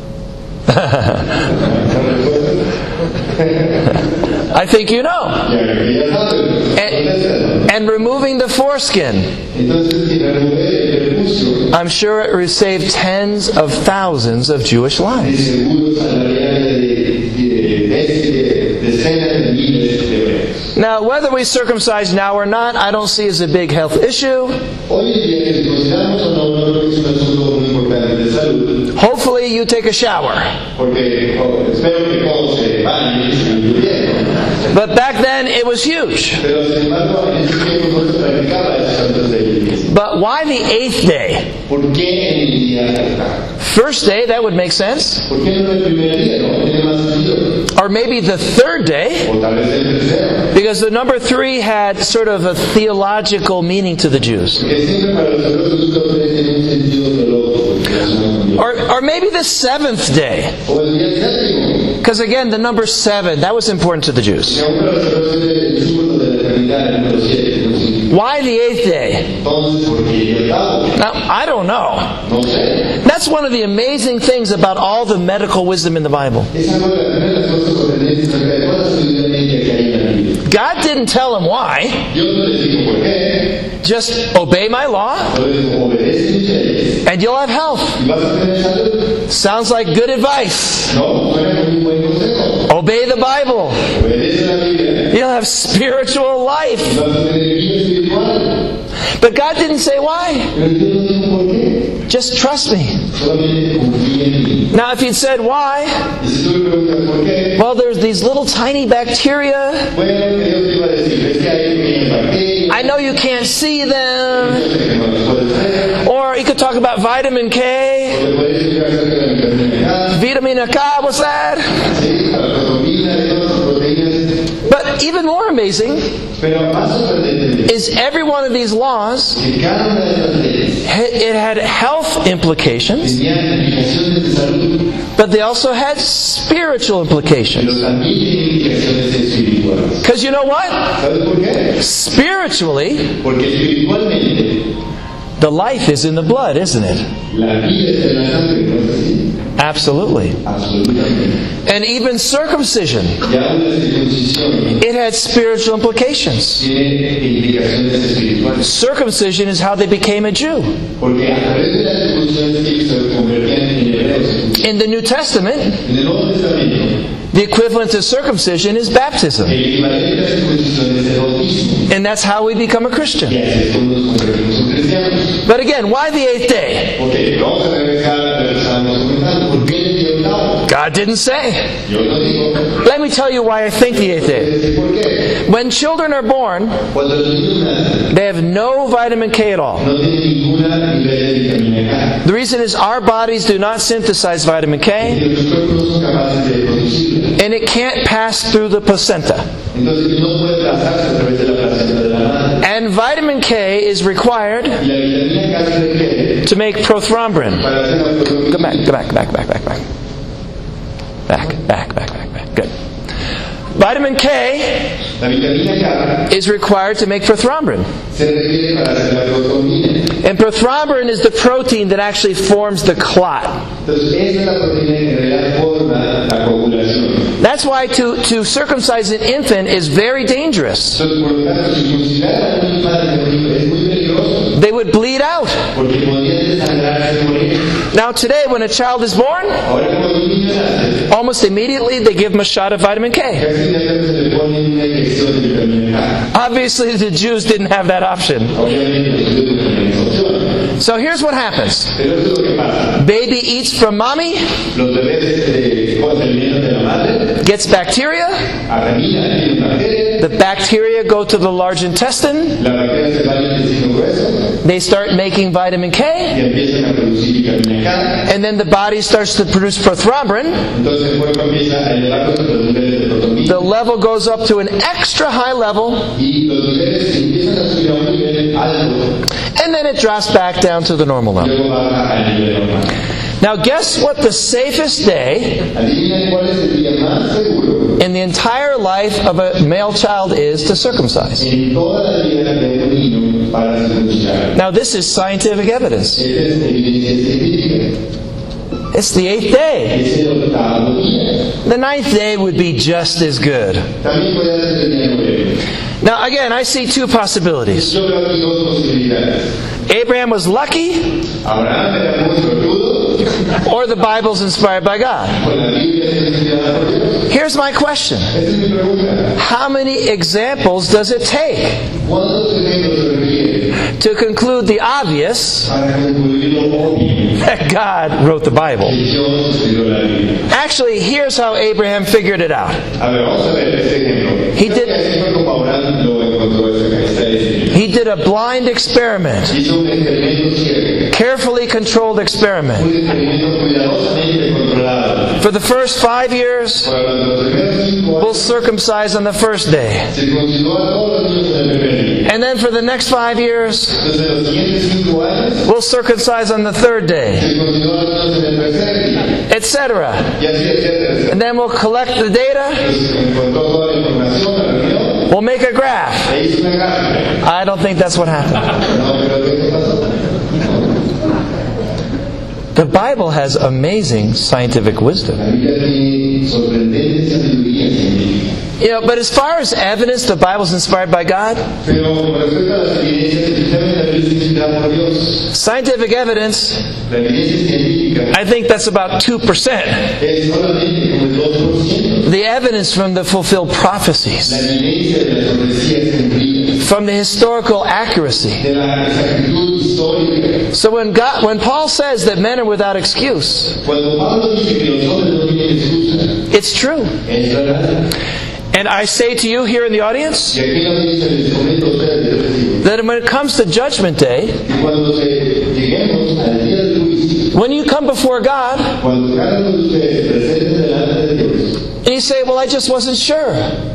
I think you know. Ya que ya saben. And, and removing the foreskin. Entonces, si remover el prepucio, I'm sure it would save tens of thousands of Jewish de lives. seguro salvarían de, de, de, de decenas de miles de hebreos. Now, whether we circumcise now or not, I don't see as a big health issue. Hoy en día, que si consideramos o no, no creo que es un asunto muy importante de salud, Hopefully you take a shower. porque oh, espero que todos se bañen y se limpien bien. But back then it was huge. Pero sin embargo, en ese tiempo no se practicaba esos santos de limpieza. But why the eighth day? ¿Por qué en el día octavo? First day, that would make sense. ¿Por qué no en el primer día? No tiene más sentido. Or maybe the third day, O tal vez el tercero. because the number three had sort of a theological meaning to the Jews. Porque siempre para los hebreos los números tres tienen un sentido teológico. Or, or maybe the seventh day. O el día séptimo. Because again, the number seven, that was important to the Jews. Y aún para los sacerdotes el símbolo de la eternidad, el número siete. Entonces, Why the eighth day? entonces, ¿por qué el octavo? Now, I don't know. No sé. That's one of the amazing things about all the medical wisdom in the Bible. Esa fue la primera de las cosas sorprendentes acerca de toda la sabiduría médica que hay en la Biblia. God didn't tell him why. Dios no les dijo por qué. Just obey my law Solo les dijo, obedece mis leyes and you'll have health. y vas a tener salud. Sounds like good advice. No, suena como un buen consejo. Obey the Bible. Obedece la Biblia You'll have spiritual y life. vas a tener vida espiritual. But God didn't say why. Pero Dios no dijo por qué. Just trust me. Solamente confía en mí. Now, if you'd said why, Y si tú me preguntas por qué, well, there's these little tiny bacteria. bueno, Dios te iba a decir, es que hay pequeñas bacterias. I know you can't see them. Yo sé que no las puedes ver. Or he could talk about vitamin K. O te puedes explicar acerca de la vitamina K. Vitamina K, what's that? Sí, para la proteína y todas las proteínas. But even more amazing Pero más sorprendente is every one of these laws, que cada una de estas leyes it had health implications, tenían implicaciones de salud, but they also had spiritual pero implications. también tienen implicaciones espirituales. Because you know what? ¿Sabes por qué? Spiritually, Porque espiritualmente the life is in the blood, isn't it? la vida está en la sangre, ¿no es así? Absolutely. Absolutamente. And even circumcision, Y aún la circuncisión it had spiritual implications. tiene implicaciones espirituales. Circumcision is how they became a Jew. Porque a través de la circuncisión ellos se convertían en hebreos. In the New Testament, En el Nuevo Testamento, the equivalent to circumcision is baptism. el equivalente a la circuncisión es el bautismo. And that's how we become a Christian. Y así es como nos convertimos en cristianos. But again, why the eighth day? Ok, vamos a regresar a lo que estábamos comentando. ¿Por qué el día octavo? God didn't say. Yo no digo. Let me tell you why I think the eighth day. Decir por qué. When children are born, Cuando los niños nacen, they have no vitamin K at all. no tienen ninguna nivel de vitamina K. The reason is our bodies do not synthesize vitamin Y K, nuestros cuerpos no son capaces de producirla. and it can't pass through the placenta. Entonces no puede pasarse a través de la placenta de la madre. And vitamin K is required Y la vitamina K se requiere to make prothrombin. para hacer la Go back, go back, back, back, back, back. Back, back, back, back, back. Good. Vitamin K La vitamina K is required to make prothrombin. se requiere para hacer la proteína. And prothrombin is the protein that actually forms the clot. Entonces esa es la proteína que en realidad forma la coagulación. That's why to, to circumcise an infant is very dangerous. Entonces por lo tanto circuncidar a un padre de un hijo es muy peligroso They would bleed out. porque podrían desangrarse y morir. Now today, when a child is born, Ahora cuando un niño nace, almost immediately they give him a shot of vitamin K. casi inmediatamente se le pone una inyección de vitamina K. Obviously, the Jews didn't have that option. Obviamente los judíos no tienen esa opción. So here's what happens. Pero eso es lo que pasa. Baby eats from mommy, Los bebés este, se alimentan de la madre, gets bacteria. arremina, tienen bacterias, The bacteria go to the large intestine. la bacteria se va al intestino grueso They start making vitamin y K. empiezan a producir vitamina K. And then the body starts to produce prothrombin. Entonces el cuerpo empieza a elevar los niveles de proteína The level goes up to an extra high level. y los niveles empiezan a subir a un nivel alto And then it drops back down to the normal y level. luego baja al nivel normal. Now, guess what the safest day Adivinen cuál es el día más seguro in the entire life of a male child is to circumcise. en toda la vida de un niño para circuncidar. Now, this is scientific evidence. Esta es evidencia científica. It's the eighth day. Es el octavo día. The ninth day would be just as good. También puede ser el día nueve. Now, again, I see two possibilities. Yo veo aquí dos posibilidades. Abraham was lucky, Abraham era muy sortudo, or the Bible's inspired by God. con la Biblia es inspirada por Dios. Here's my question. Esa es mi pregunta. How many examples does it take ¿Cuántos ejemplos se requiere to conclude the obvious para concluir lo obvio? that God wrote the Bible? Que Dios escribió la Biblia. Actually, here's how Abraham figured it out. A ver, vamos a ver este ejemplo. He Creo did- que así fue como Abraham lo encontró esta esta escritura. He did did a blind experiment, hizo un experimento ciego, carefully controlled experiment. un experimento cuidadosamente controlado. For the first five years, Para los primeros cinco we'll años circumcise on the first day. circuncidó a todos los niños en el primer día. And then for the next five years, Entonces, en los siguientes cinco años, we'll circumcise on the third day, circuncidó a los niños en el tercer día. et cetera. Y así, etcétera. And then we'll collect the data, Entonces, encontró toda la información, la reunión, we'll make a graph. e hizo una gráfica. I don't think that's what happened. No, pero ¿qué pasó? The Bible has amazing scientific wisdom. La Biblia tiene sorprendente sabiduría científica. You know, but as far as evidence, the Bible is inspired by God. Pero con respecto a las evidencias, definitivamente la Biblia es inspirada por Dios. Scientific evidence, La evidencia científica I think that's about two percent. es solamente como el dos por ciento. The evidence from the fulfilled La prophecies, evidencia de las profecías cumplidas, from the historical accuracy. de la exactitud histórica. So when God, when Paul says that men are without excuse, Cuando Pablo dice que los hombres no tienen excusa, it's true. es verdad. And I say to you here in the audience Y aquí la Biblia les comento a ustedes, yo les digo, that when it comes to Judgment Day, que cuando se- lleguemos al día del juicio, when you come before God cuando cada uno de ustedes se presente delante de Dios, and you say, well, I just wasn't sure,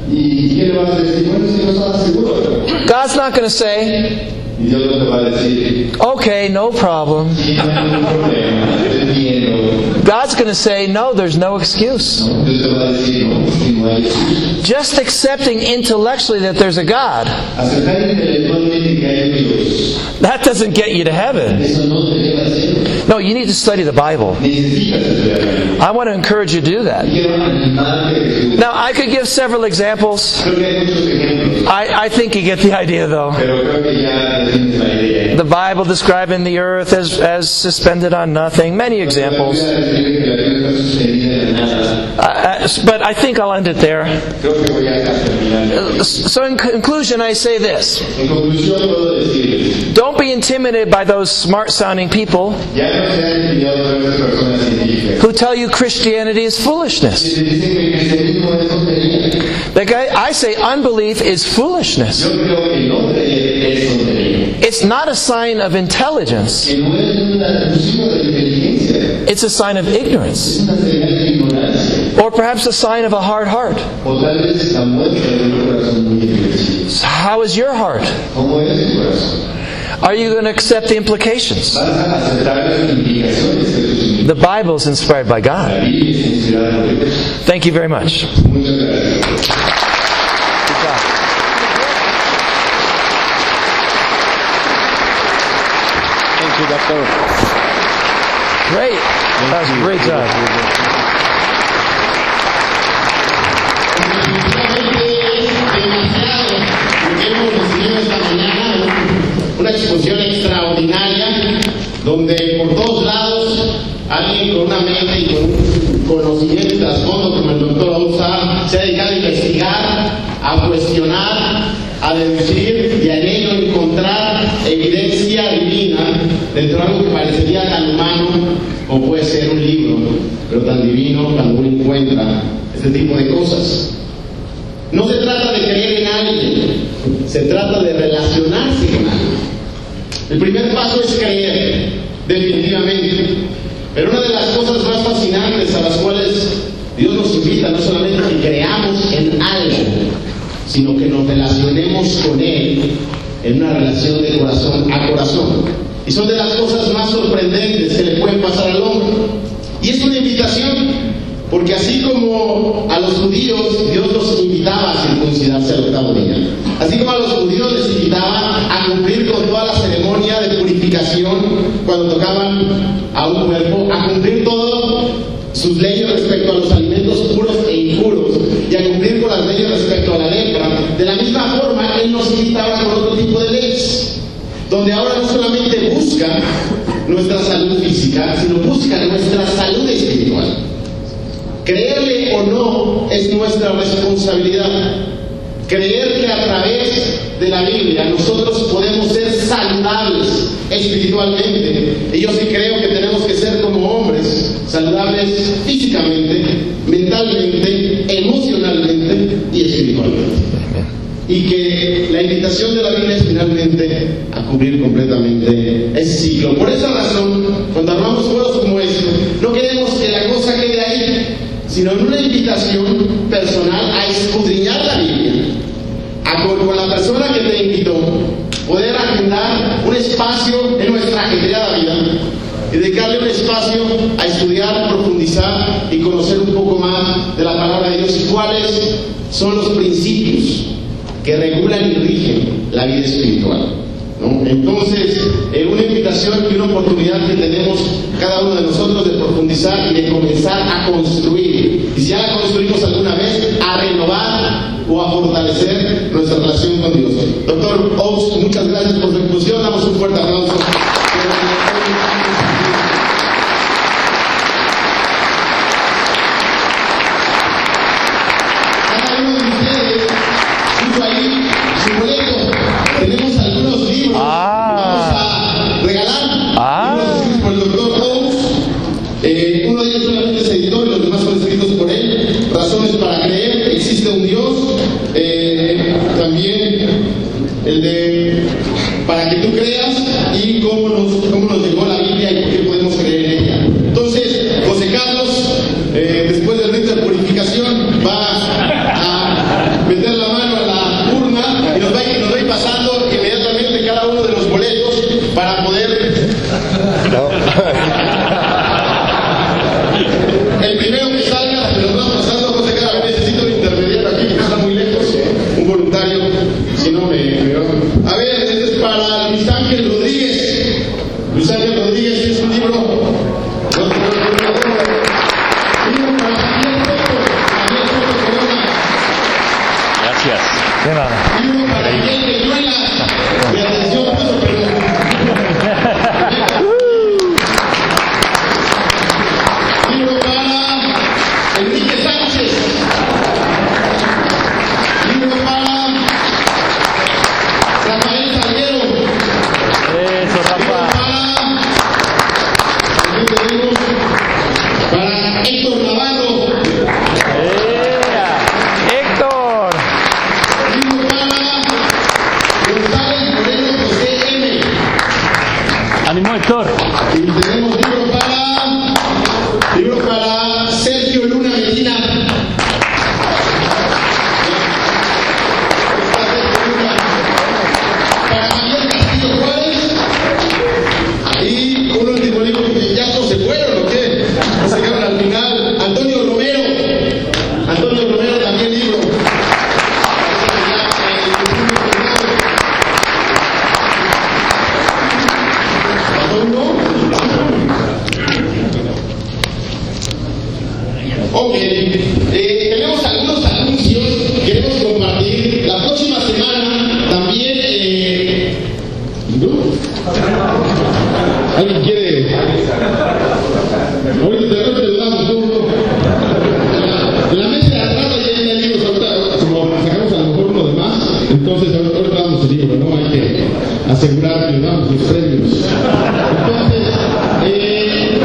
y quién le va a decir, bueno, si no estaba seguro, God's not going to say, y Dios no te va a decir, okay, no problem. sí, no hay ningún problema, te entiendo. God's going to say, no, there's no excuse. Dios te va a decir, no, si no hay excusa. Just accepting intellectually that there's a God, Aceptar intelectualmente que hay un Dios, that doesn't get you to heaven. eso no te lleva al cielo. No, you need to study the Bible. Necesitas estudiar la Biblia. I want to encourage you to do that. Quiero animarte a que estudies. Now, I could give several examples. Creo que hay muchos ejemplos, I, I think you get the idea, though. pero creo que ya tienes la idea. The Bible describing the earth as, as suspended on nothing. Many examples. La Biblia describe que la tierra está suspendida en nada. Uh, but I think I'll end it there. Creo que voy a terminar. So in conclusion, I say this. En conclusión, puedo decirles, Don't be intimidated by those smart-sounding people ya no sean intimidados por esas personas científicas who tell you Christianity is que foolishness. te dicen que el cristianismo es tontería. Like I, I say, unbelief is foolishness. Yo creo que no creer es tontería. It's not a sign of intelligence. Que no es una- un signo de inteligencia, It's a sign of ignorance. es una señal de ignorancia. Or perhaps a sign of a hard heart. O tal vez es la muestra de un corazón muy endurecido. So how is your heart? ¿Cómo es tu corazón? Are you going to accept the implications? ¿Vas a aceptar las implicaciones de tus signos? The Bible is inspired by La God. Biblia es inspirada por Dios. Thank you very much. Muchas gracias. Good job. Thank you, Doctor. Great. That was a great job. Hemos recibido esta mañana una exposición extraordinaria donde por todos lados alguien con una mente y con un conocimiento y trasfondo como el doctor Ousa se ha dedicado a investigar, a cuestionar, a deducir y a en ello encontrar evidencia divina dentro de algo que parecería tan humano como puede ser un libro, pero tan divino cuando uno encuentra este tipo de cosas. No se trata de creer en alguien, se trata de relacionarse con alguien. El primer paso es creer, definitivamente. Pero una de las cosas más fascinantes a las cuales Dios nos invita no solamente a que creamos en algo, sino que nos relacionemos con Él en una relación de corazón a corazón. Y son de las cosas más sorprendentes que le pueden pasar al hombre. Y es una invitación. Porque así como a los judíos Dios los invitaba a circuncidarse al octavo día, así como a los judíos les invitaba a cumplir con toda la ceremonia de purificación cuando tocaban a un cuerpo, a cumplir todas sus leyes respecto a los alimentos puros e impuros y a cumplir con las leyes respecto a la lepra, de la misma forma Él nos invitaba con otro tipo de leyes, donde ahora no solamente busca nuestra salud física, sino busca nuestra salud espiritual. Creerle o no es nuestra responsabilidad. Creer que a través de la Biblia nosotros podemos ser saludables espiritualmente. Y yo sí creo que tenemos que ser como hombres saludables físicamente, mentalmente, emocionalmente y espiritualmente. y que la invitación de la Biblia es finalmente a cubrir completamente ese ciclo. Por esa razón, cuando armamos foros como este, no queremos que la cosa quede ahí, sino en una invitación personal a escudriñar la Biblia, a con, con la persona que te invitó, poder agendar un espacio en nuestra ajetreada vida y dedicarle un espacio a estudiar, profundizar y conocer un poco más de la palabra de Dios y cuáles son los principios que regulan y rigen la vida espiritual, ¿no? Entonces, eh, una invitación y una oportunidad que tenemos cada uno de nosotros de profundizar y de comenzar a construir, y si ya la construimos alguna vez, a renovar o a fortalecer nuestra relación con Dios. Doctor Oaks, muchas gracias por su exposición, damos un fuerte aplauso. Tenemos algunos libros Ah. vamos a regalar. Ah. Libros escritos por el doctor Oaks. Eh, uno de ellos solamente es editor y los demás son escritos por él. Razones para creer, existe un Dios. Eh, también el de para que tú creas y cómo nos, cómo nos llegó la Biblia y por qué podemos creer en ella. Entonces, José Carlos, eh, después del rito de purificación, va a meter la mano a la urna y nos va, a ir, nos va a ir pasando inmediatamente cada uno de los boletos para poder... El primero que salga, se los va pasando a José Carlos. A ver, necesito un intermediario aquí, que está muy lejos, un voluntario, si no me... me... A ver, este es para Luis Ángel Rodríguez. Luis Ángel Rodríguez es un libro... Gracias. De nada. Libro para Miguel Peñuela. Mi atención, pues, pero... Libro para Enrique Sánchez. Libro para Rafael Salguero. Eso, Rafa. Para... Aquí tenemos para Héctor Navarro. ¡Ea! Héctor. Libro para González Moreno José M. Ánimo, Héctor. Y tenemos libro para libro para Sergio Luna Medina. Para Javier Castillo Juárez. Y un último libro que ya todos se fueron, ¿o qué? No se quedaron al final. Antonio Romero. Antonio Romero también libro. Ok, eh, tenemos algunos anuncios que queremos compartir. La próxima semana también... Eh... ¿No? ¿Alguien quiere...? Ahorita te lo te lo damos, ¿no? En la mesa de atrás hay libros, ahorita como sacamos a lo mejor uno de más, entonces ahorita, ahorita damos el libro, ¿no? Hay que asegurar que le damos los premios. Entonces, eh,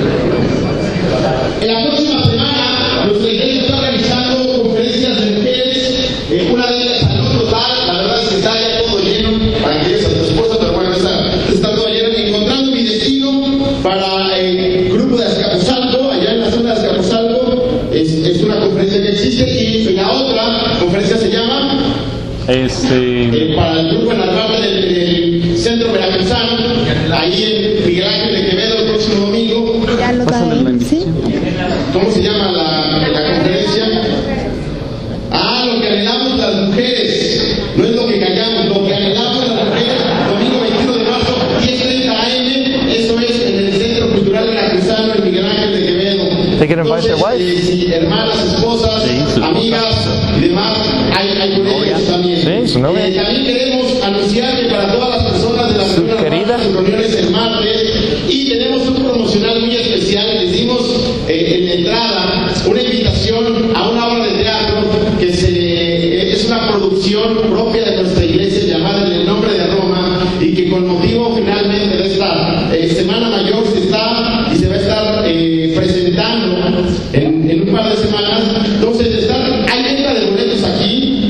en la próxima semana nuestra iglesia está realizando conferencias de mujeres, eh, una de ellas al otro tal, la verdad es que está ya todo lleno, para que llegues a tu esposa, pero bueno, está, está todo lleno. Encontrando mi destino para el grupo de Azcapotzalco, allá en la zona de Azcapotzalco, es, es una conferencia que existe, y la otra conferencia se llama Este. eh, para el grupo en Narvarte del, del centro veracruzano, ahí en Miguel Ángel de Quevedo, el próximo domingo. Ya lo da él, ¿sí? ¿Cómo se llama la, la conferencia? Ah, lo que anhelamos las mujeres. No es lo que callamos, lo que anhelamos las mujeres. Domingo veintiuno de marzo, diez treinta a eme. Eso es en el Centro Cultural Veracruzano en Miguel Ángel de Quevedo. They can invite their wife. Eh, si hermanas, esposas, Sí, su amigas y demás, hay, hay con ellos también. Sí, su novia. Eh, también queremos anunciar que para todas las personas de la Su primera querida. sus reuniones el martes, y tenemos un promocional muy especial. Les dimos eh, en la entrada una invitación a una obra de teatro que se, eh, es una producción propia de nuestra iglesia llamada En el Nombre de Roma, y que con motivo finalmente de esta eh, Semana Mayor se está y se va a estar eh, presentando en, en un par de semanas. Entonces, están, hay venta de boletos aquí. Eh,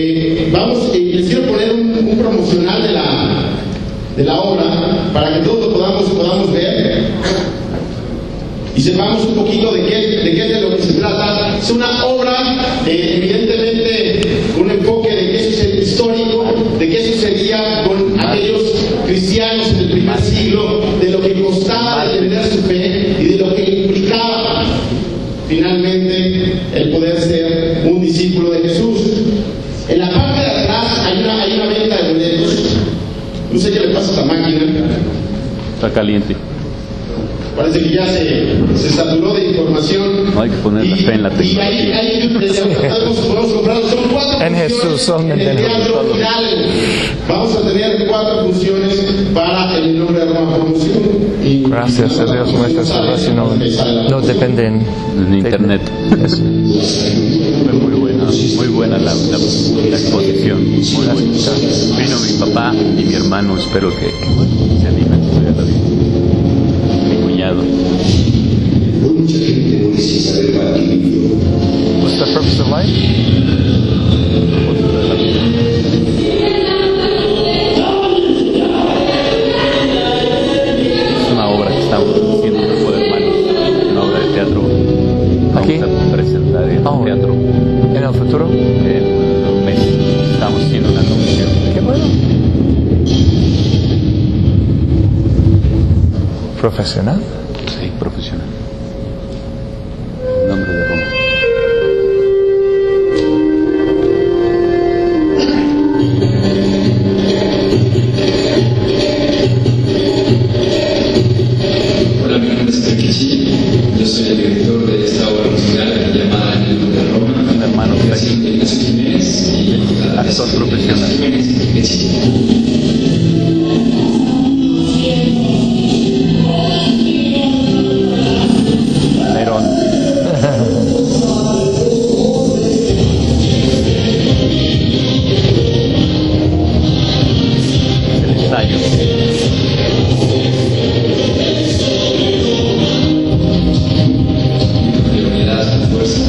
Eh, vamos, eh, les quiero poner un, un promocional de la, de la obra para que todos lo podamos, podamos ver y sepamos un poquito de qué, de qué es de lo que se trata. Es una obra, eh, evidentemente, con un enfoque de qué sucede histórico, de qué sucedía con aquellos cristianos en el primer siglo, de lo que costaba defender su fe y de lo que implicaba finalmente el poder ser un discípulo de Jesús. En la parte de atrás hay una, hay una venta de boletos. No sé qué le pasa a esta máquina. Está caliente. Parece que ya se, se saturó de información. No hay que poner la fe en la tecnología. Y ahí, ahí desde podemos, podemos comprar. Son cuatro En funciones Jesús, son en el Teatro Hidalgo. Vamos a tener cuatro funciones para el nombre de Roma Promoción. Y Gracias a Dios, nuestra salvación no, no depende en En internet. Eso. Fue muy buena, muy buena la, la, la exposición. Muy buena. Vino mi papá y mi hermano, espero que, que se animen a estudiar la vida. Mi cuñado. Mucha gente muere sin saber para qué vivió. What's the purpose of life? Es una obra que estamos haciendo un grupo de hermanos, una obra de teatro. Vamos ¿Aquí? a presentar en Oh, teatro ¿En el futuro? en un mes. Estamos haciendo una comisión. Qué bueno. ¿Profesional? Sí, profesional. En nombre de Roma. Hola, mi nombre es Takeshi. Yo soy el director de esta obra musical llamada El Libro de Roma. Un hermano que Creación de Ignacio Jiménez y la actor profesional. Jiménez y Takeshi. Nerón. El ensayo. De unidad, fuerza.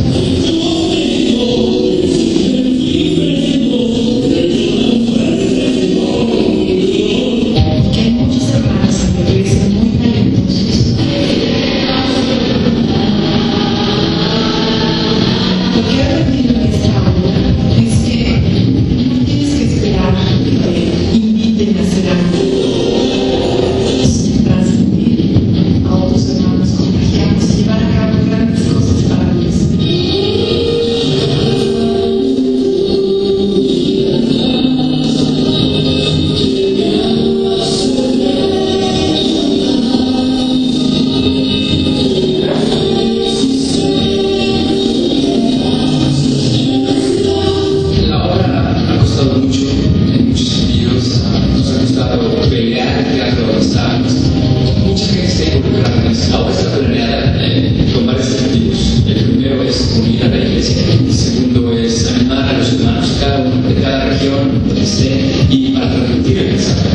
Que hay muchos hermanos en la iglesia muy talentosos. Lo que he aprendido en esta obra es que no tienes que esperar que te inviten a hacer algo, sino transmitir a otros hermanos, contagiarnos y llevar a cabo grandes cosas para la iglesia. La obra ha costado mucho, en muchos sentidos. Nos ha costado pelear el teatro donde estábamos. Mucha gente está involucrada en esto. La obra está planeada eh, con varios objetivos. El primero es unir a la iglesia. El segundo es animar a los hermanos, cada uno de cada región donde esté, y para transmitir el mensaje.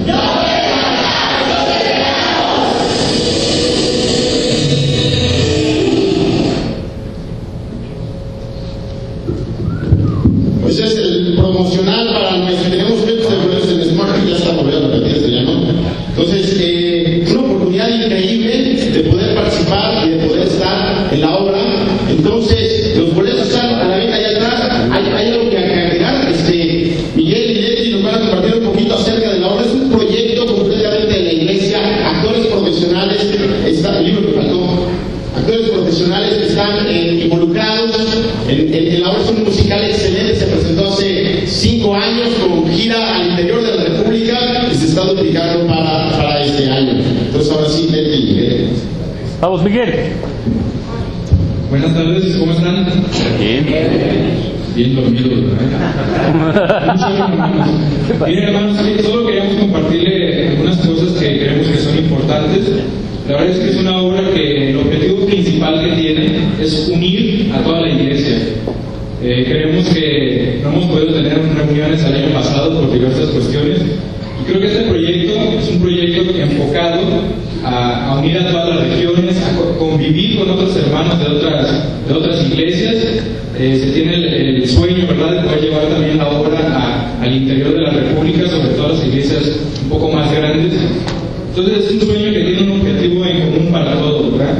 Pues es el promocional para nuestro. Tenemos eventos de boletos en Smart, ya está volviendo a repetir este ya, ¿no? Entonces, eh, una oportunidad increíble de poder participar y de poder estar en la obra. Entonces, los boletos están a la venta allá atrás. Hay, hay algo que agregar. Este, Miguel y Leti nos van a compartir un poquito acerca de la obra. Es un proyecto completamente de la iglesia. Actores profesionales, está, el libro que faltó. Actores profesionales que están eh, involucrados en, en, en la obra. Es un musical excelente, se presentó hace cinco años con gira al interior de la República y se está duplicando para, para este año. Entonces ahora sí, Leti y Miguel. Vamos, Miguel. Buenas tardes, ¿cómo están? Bien. Bien dormidos, ¿verdad? Miren, hermanos, solo queríamos compartirle algunas cosas que creemos que son importantes. La verdad es que es una obra que el objetivo principal que tiene es unir a toda la iglesia. Eh, creemos que no hemos podido tener reuniones el año pasado por diversas cuestiones. Y creo que este proyecto es un proyecto enfocado a, a unir a todas las regiones, a co- convivir con otros hermanos de otras, de otras iglesias. Eh, se tiene el, el sueño, ¿verdad?, de poder llevar también la obra a, al interior de la República, sobre todo las iglesias un poco más grandes. Entonces es un sueño que tiene un objetivo en común para todos, ¿verdad?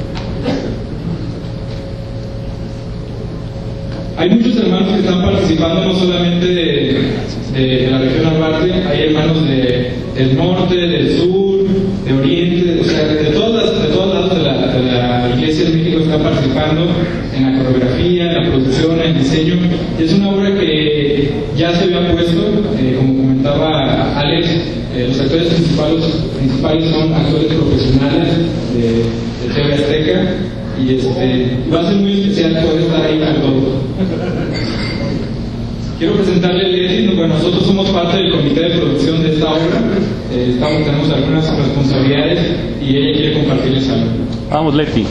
Hay muchos hermanos que están participando, no solamente de, de, de la región Albarte, hay hermanos de, del norte, del sur, de oriente, o sea, de, todas, de todos lados de la, de la iglesia de México están participando en la coreografía, en la producción, en el diseño. Es una obra que ya se había puesto, eh, como comentaba Alex, eh, los actores principales, principales son actores profesionales de, de T V Azteca. Y este, va a ser muy especial poder estar ahí con todos. Quiero presentarle a Leti. Bueno, nosotros somos parte del comité de producción de esta obra. Eh, estamos, tenemos algunas responsabilidades y ella quiere compartirles algo. Vamos, Leti.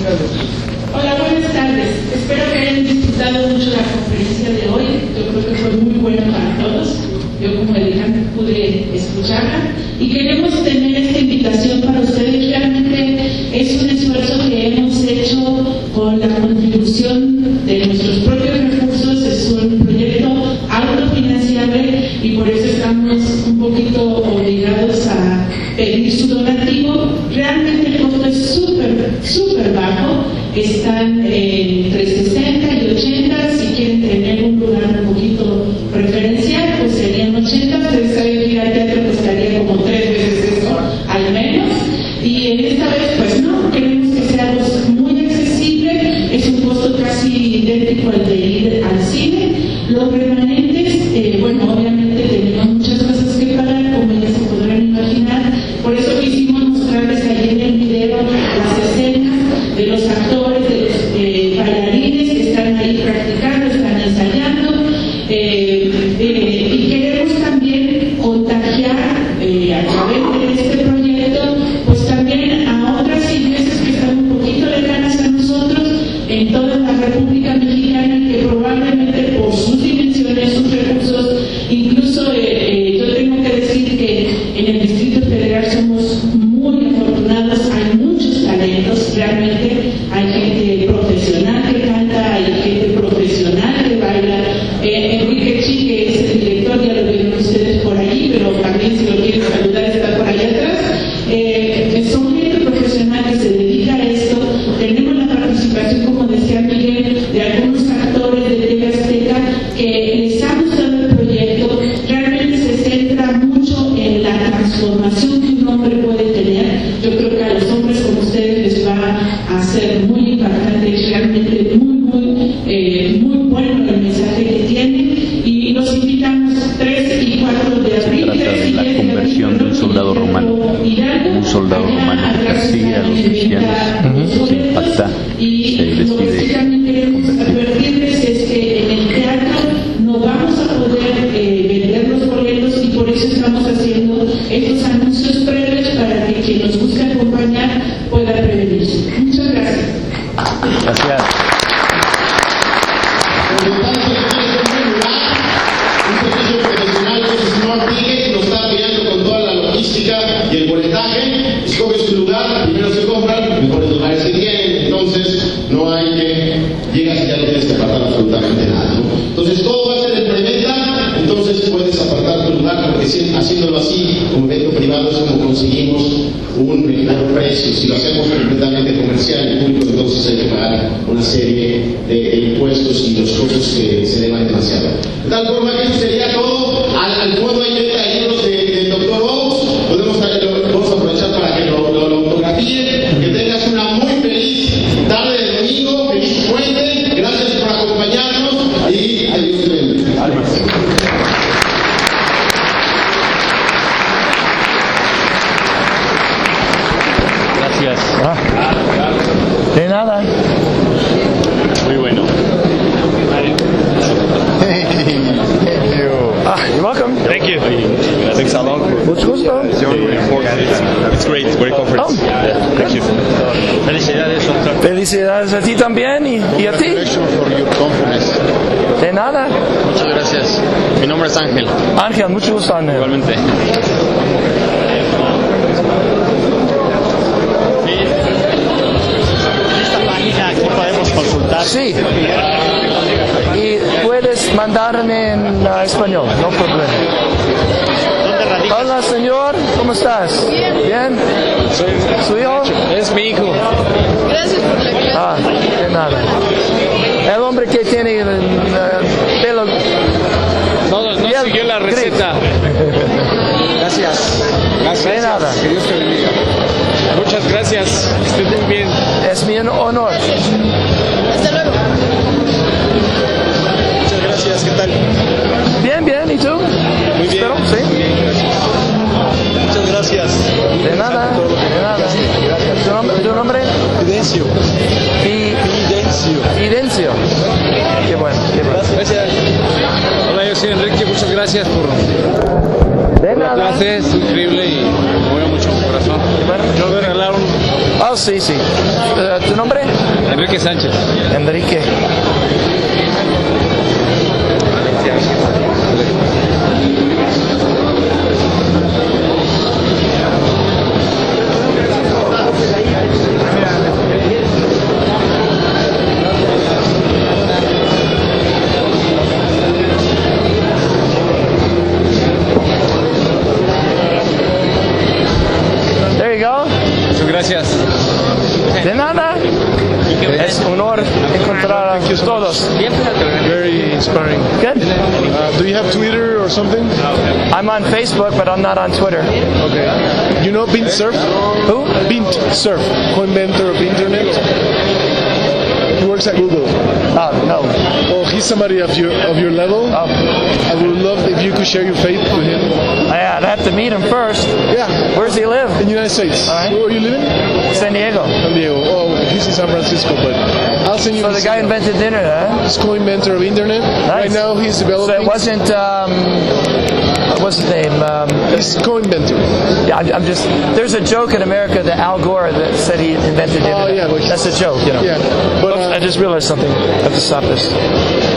Hola, buenas tardes. Espero que hayan disfrutado mucho la conferencia de hoy. Yo creo que fue muy buena para todos. Yo como editante pude escucharla y queremos tener esta invitación para ustedes. Realmente es un esfuerzo que hemos hecho con la contribución de nuestros propios recursos. Es un proyecto autofinanciable y por eso estamos un poquito obligados a pedir su donativo. Realmente el costo es súper, súper bajo. Están entre sesenta y ochenta. Si quieren tener un lugar un poquito preferencial, pues serían ochenta. Ustedes saben que ir al teatro costaría como tres veces eso, al menos. Y en esta vez, pues no, queremos que sea algo muy accesible. Es un costo casi idéntico al de ir al cine. Los remanentes, eh, bueno, obviamente tenemos muchas cosas que pagar, como ya se podrán imaginar. Por eso quisimos mostrarles ahí en el video las escenas de los actores, de los eh, bailarines que están ahí practicando, están ensayando. Eh, eh, y queremos también contagiar eh, a través de este proyecto, pues también a otras iglesias que están un poquito lejanas a nosotros en toda la República Mexicana y que probablemente por sus dimensiones, sus recursos, incluso eh, eh, yo tengo que decir que en el Distrito Federal somos muy afortunados, hay muchos talentos, realmente hay gente profesional que canta, hay gente profesional que baila. Eh, Enrique Chi, que es el director, ya lo vieron ustedes por allí, pero también si lo quieren saludar está por allá atrás. Eh, son gente profesional que se dedica a esto. Tenemos la participación, como decía Miguel, de algunos actores de T V Azteca que les ha gustado el proyecto. Realmente se centra mucho en la transformación que un hombre puede tener. Yo creo que a los hombres como ustedes les va a ser muy impactante, realmente muy, muy, eh, muy bueno el mensaje que tienen. Y los invitamos tres y cuatro de abril. Se trata de la conversión de un soldado romano. Un soldado romano que persigue a los cristianos, se impacta, se decide advertirles es que en el teatro no vamos a poder eh, vender los boletos y por eso estamos haciendo estos anuncios previos para que quien nos busque acompañar pueda prevenirse. Muchas gracias. Gracias. Un servicio profesional que es Smart Ticket, nos está apoyando con toda la logística y el boletaje. Escoge su lugar, primero se compran los mejores lugares que tienen, entonces no hay que llegas y ya no tienes que apartar absolutamente nada, ¿no? Entonces todo va a ser en preventa, entonces puedes apartar tu lugar, porque si, haciéndolo así como evento privado es como conseguimos un mejor precio. Si lo hacemos completamente comercial y público, entonces hay que pagar una serie de impuestos y los costos que se elevan demasiado. De tal forma que eso sería todo. Al, al fondo hay libros de, del doctor Oaks, podemos lo, vamos a aprovechar para que lo, lo, lo fotografíen. Que tengas una muy feliz tarde de domingo, feliz puente, gracias por acompañarnos y adiós. Gracias. Ah, de nada. Muy bueno. Ah, you're welcome. Thank you. Thanks a lot. Mucho gusto. It's great, great conference. Oh. Yeah, thank you. Felicidades, doctor. Felicidades a ti también y, y a ti. De nada. Muchas gracias. Mi nombre es Ángel. Ángel, mucho gusto, Ángel. Igualmente. consultar. Sí. Y puedes mandarme en uh, español, no problema. ¿Dónde radicas? Hola, señor, ¿cómo estás? Bien. ¿Su hijo? Es mi hijo. Gracias por la clase. Ah, de nada. El hombre que tiene el uh, pelo... No, no piel siguió la gris. receta. Gracias. Gracias. De nada. Que Dios te bendiga. Muchas gracias. Que estés muy bien. Es mi honor. Hasta luego. Muchas gracias, ¿qué tal? Bien, bien, ¿y tú? Muy bien. Espero, sí. Muchas gracias. De nada, de nada. ¿Tu nombre? ¿Tu nombre? Fidencio. Fi- Fidencio. Fidencio. Qué bueno, qué bueno. Gracias. Hola, yo soy Enrique. Muchas gracias por De la nada. clase. Es increíble y me mueve mucho mi corazón. Bueno. Yo voy a regalar un Oh, sí, sí. Uh, ¿Tu nombre? Enrique Sánchez. Enrique. There you go. Muchas gracias. De nada. Es un honor encontrar a todos. Very inspiring. Good. Uh, do you have Twitter or something? I'm on Facebook, but I'm not on Twitter. Okay. You know Bint Surf? Who? Bint Surf, co-inventor of the internet. He works at Google. Oh, no. Well, he's somebody of your of your level. Oh, I would love if you could share your faith to him. I'd have to meet him first. Yeah, Where's he live? in the United States. All right. Where are you living? San Diego. San Diego. Oh, he's in San Francisco, but I'll send you. So the his guy email. invented the internet, huh? He's co-inventor of internet. Right Nice. now, he's So developing. it wasn't, um, what's his name? Um, He's co-inventor. yeah, I'm, I'm just, there's a joke in America that Al Gore that said he invented the Oh, internet. yeah, but- That's a joke, you know. Yeah, but Oops, uh, I just realized something. I have to stop this.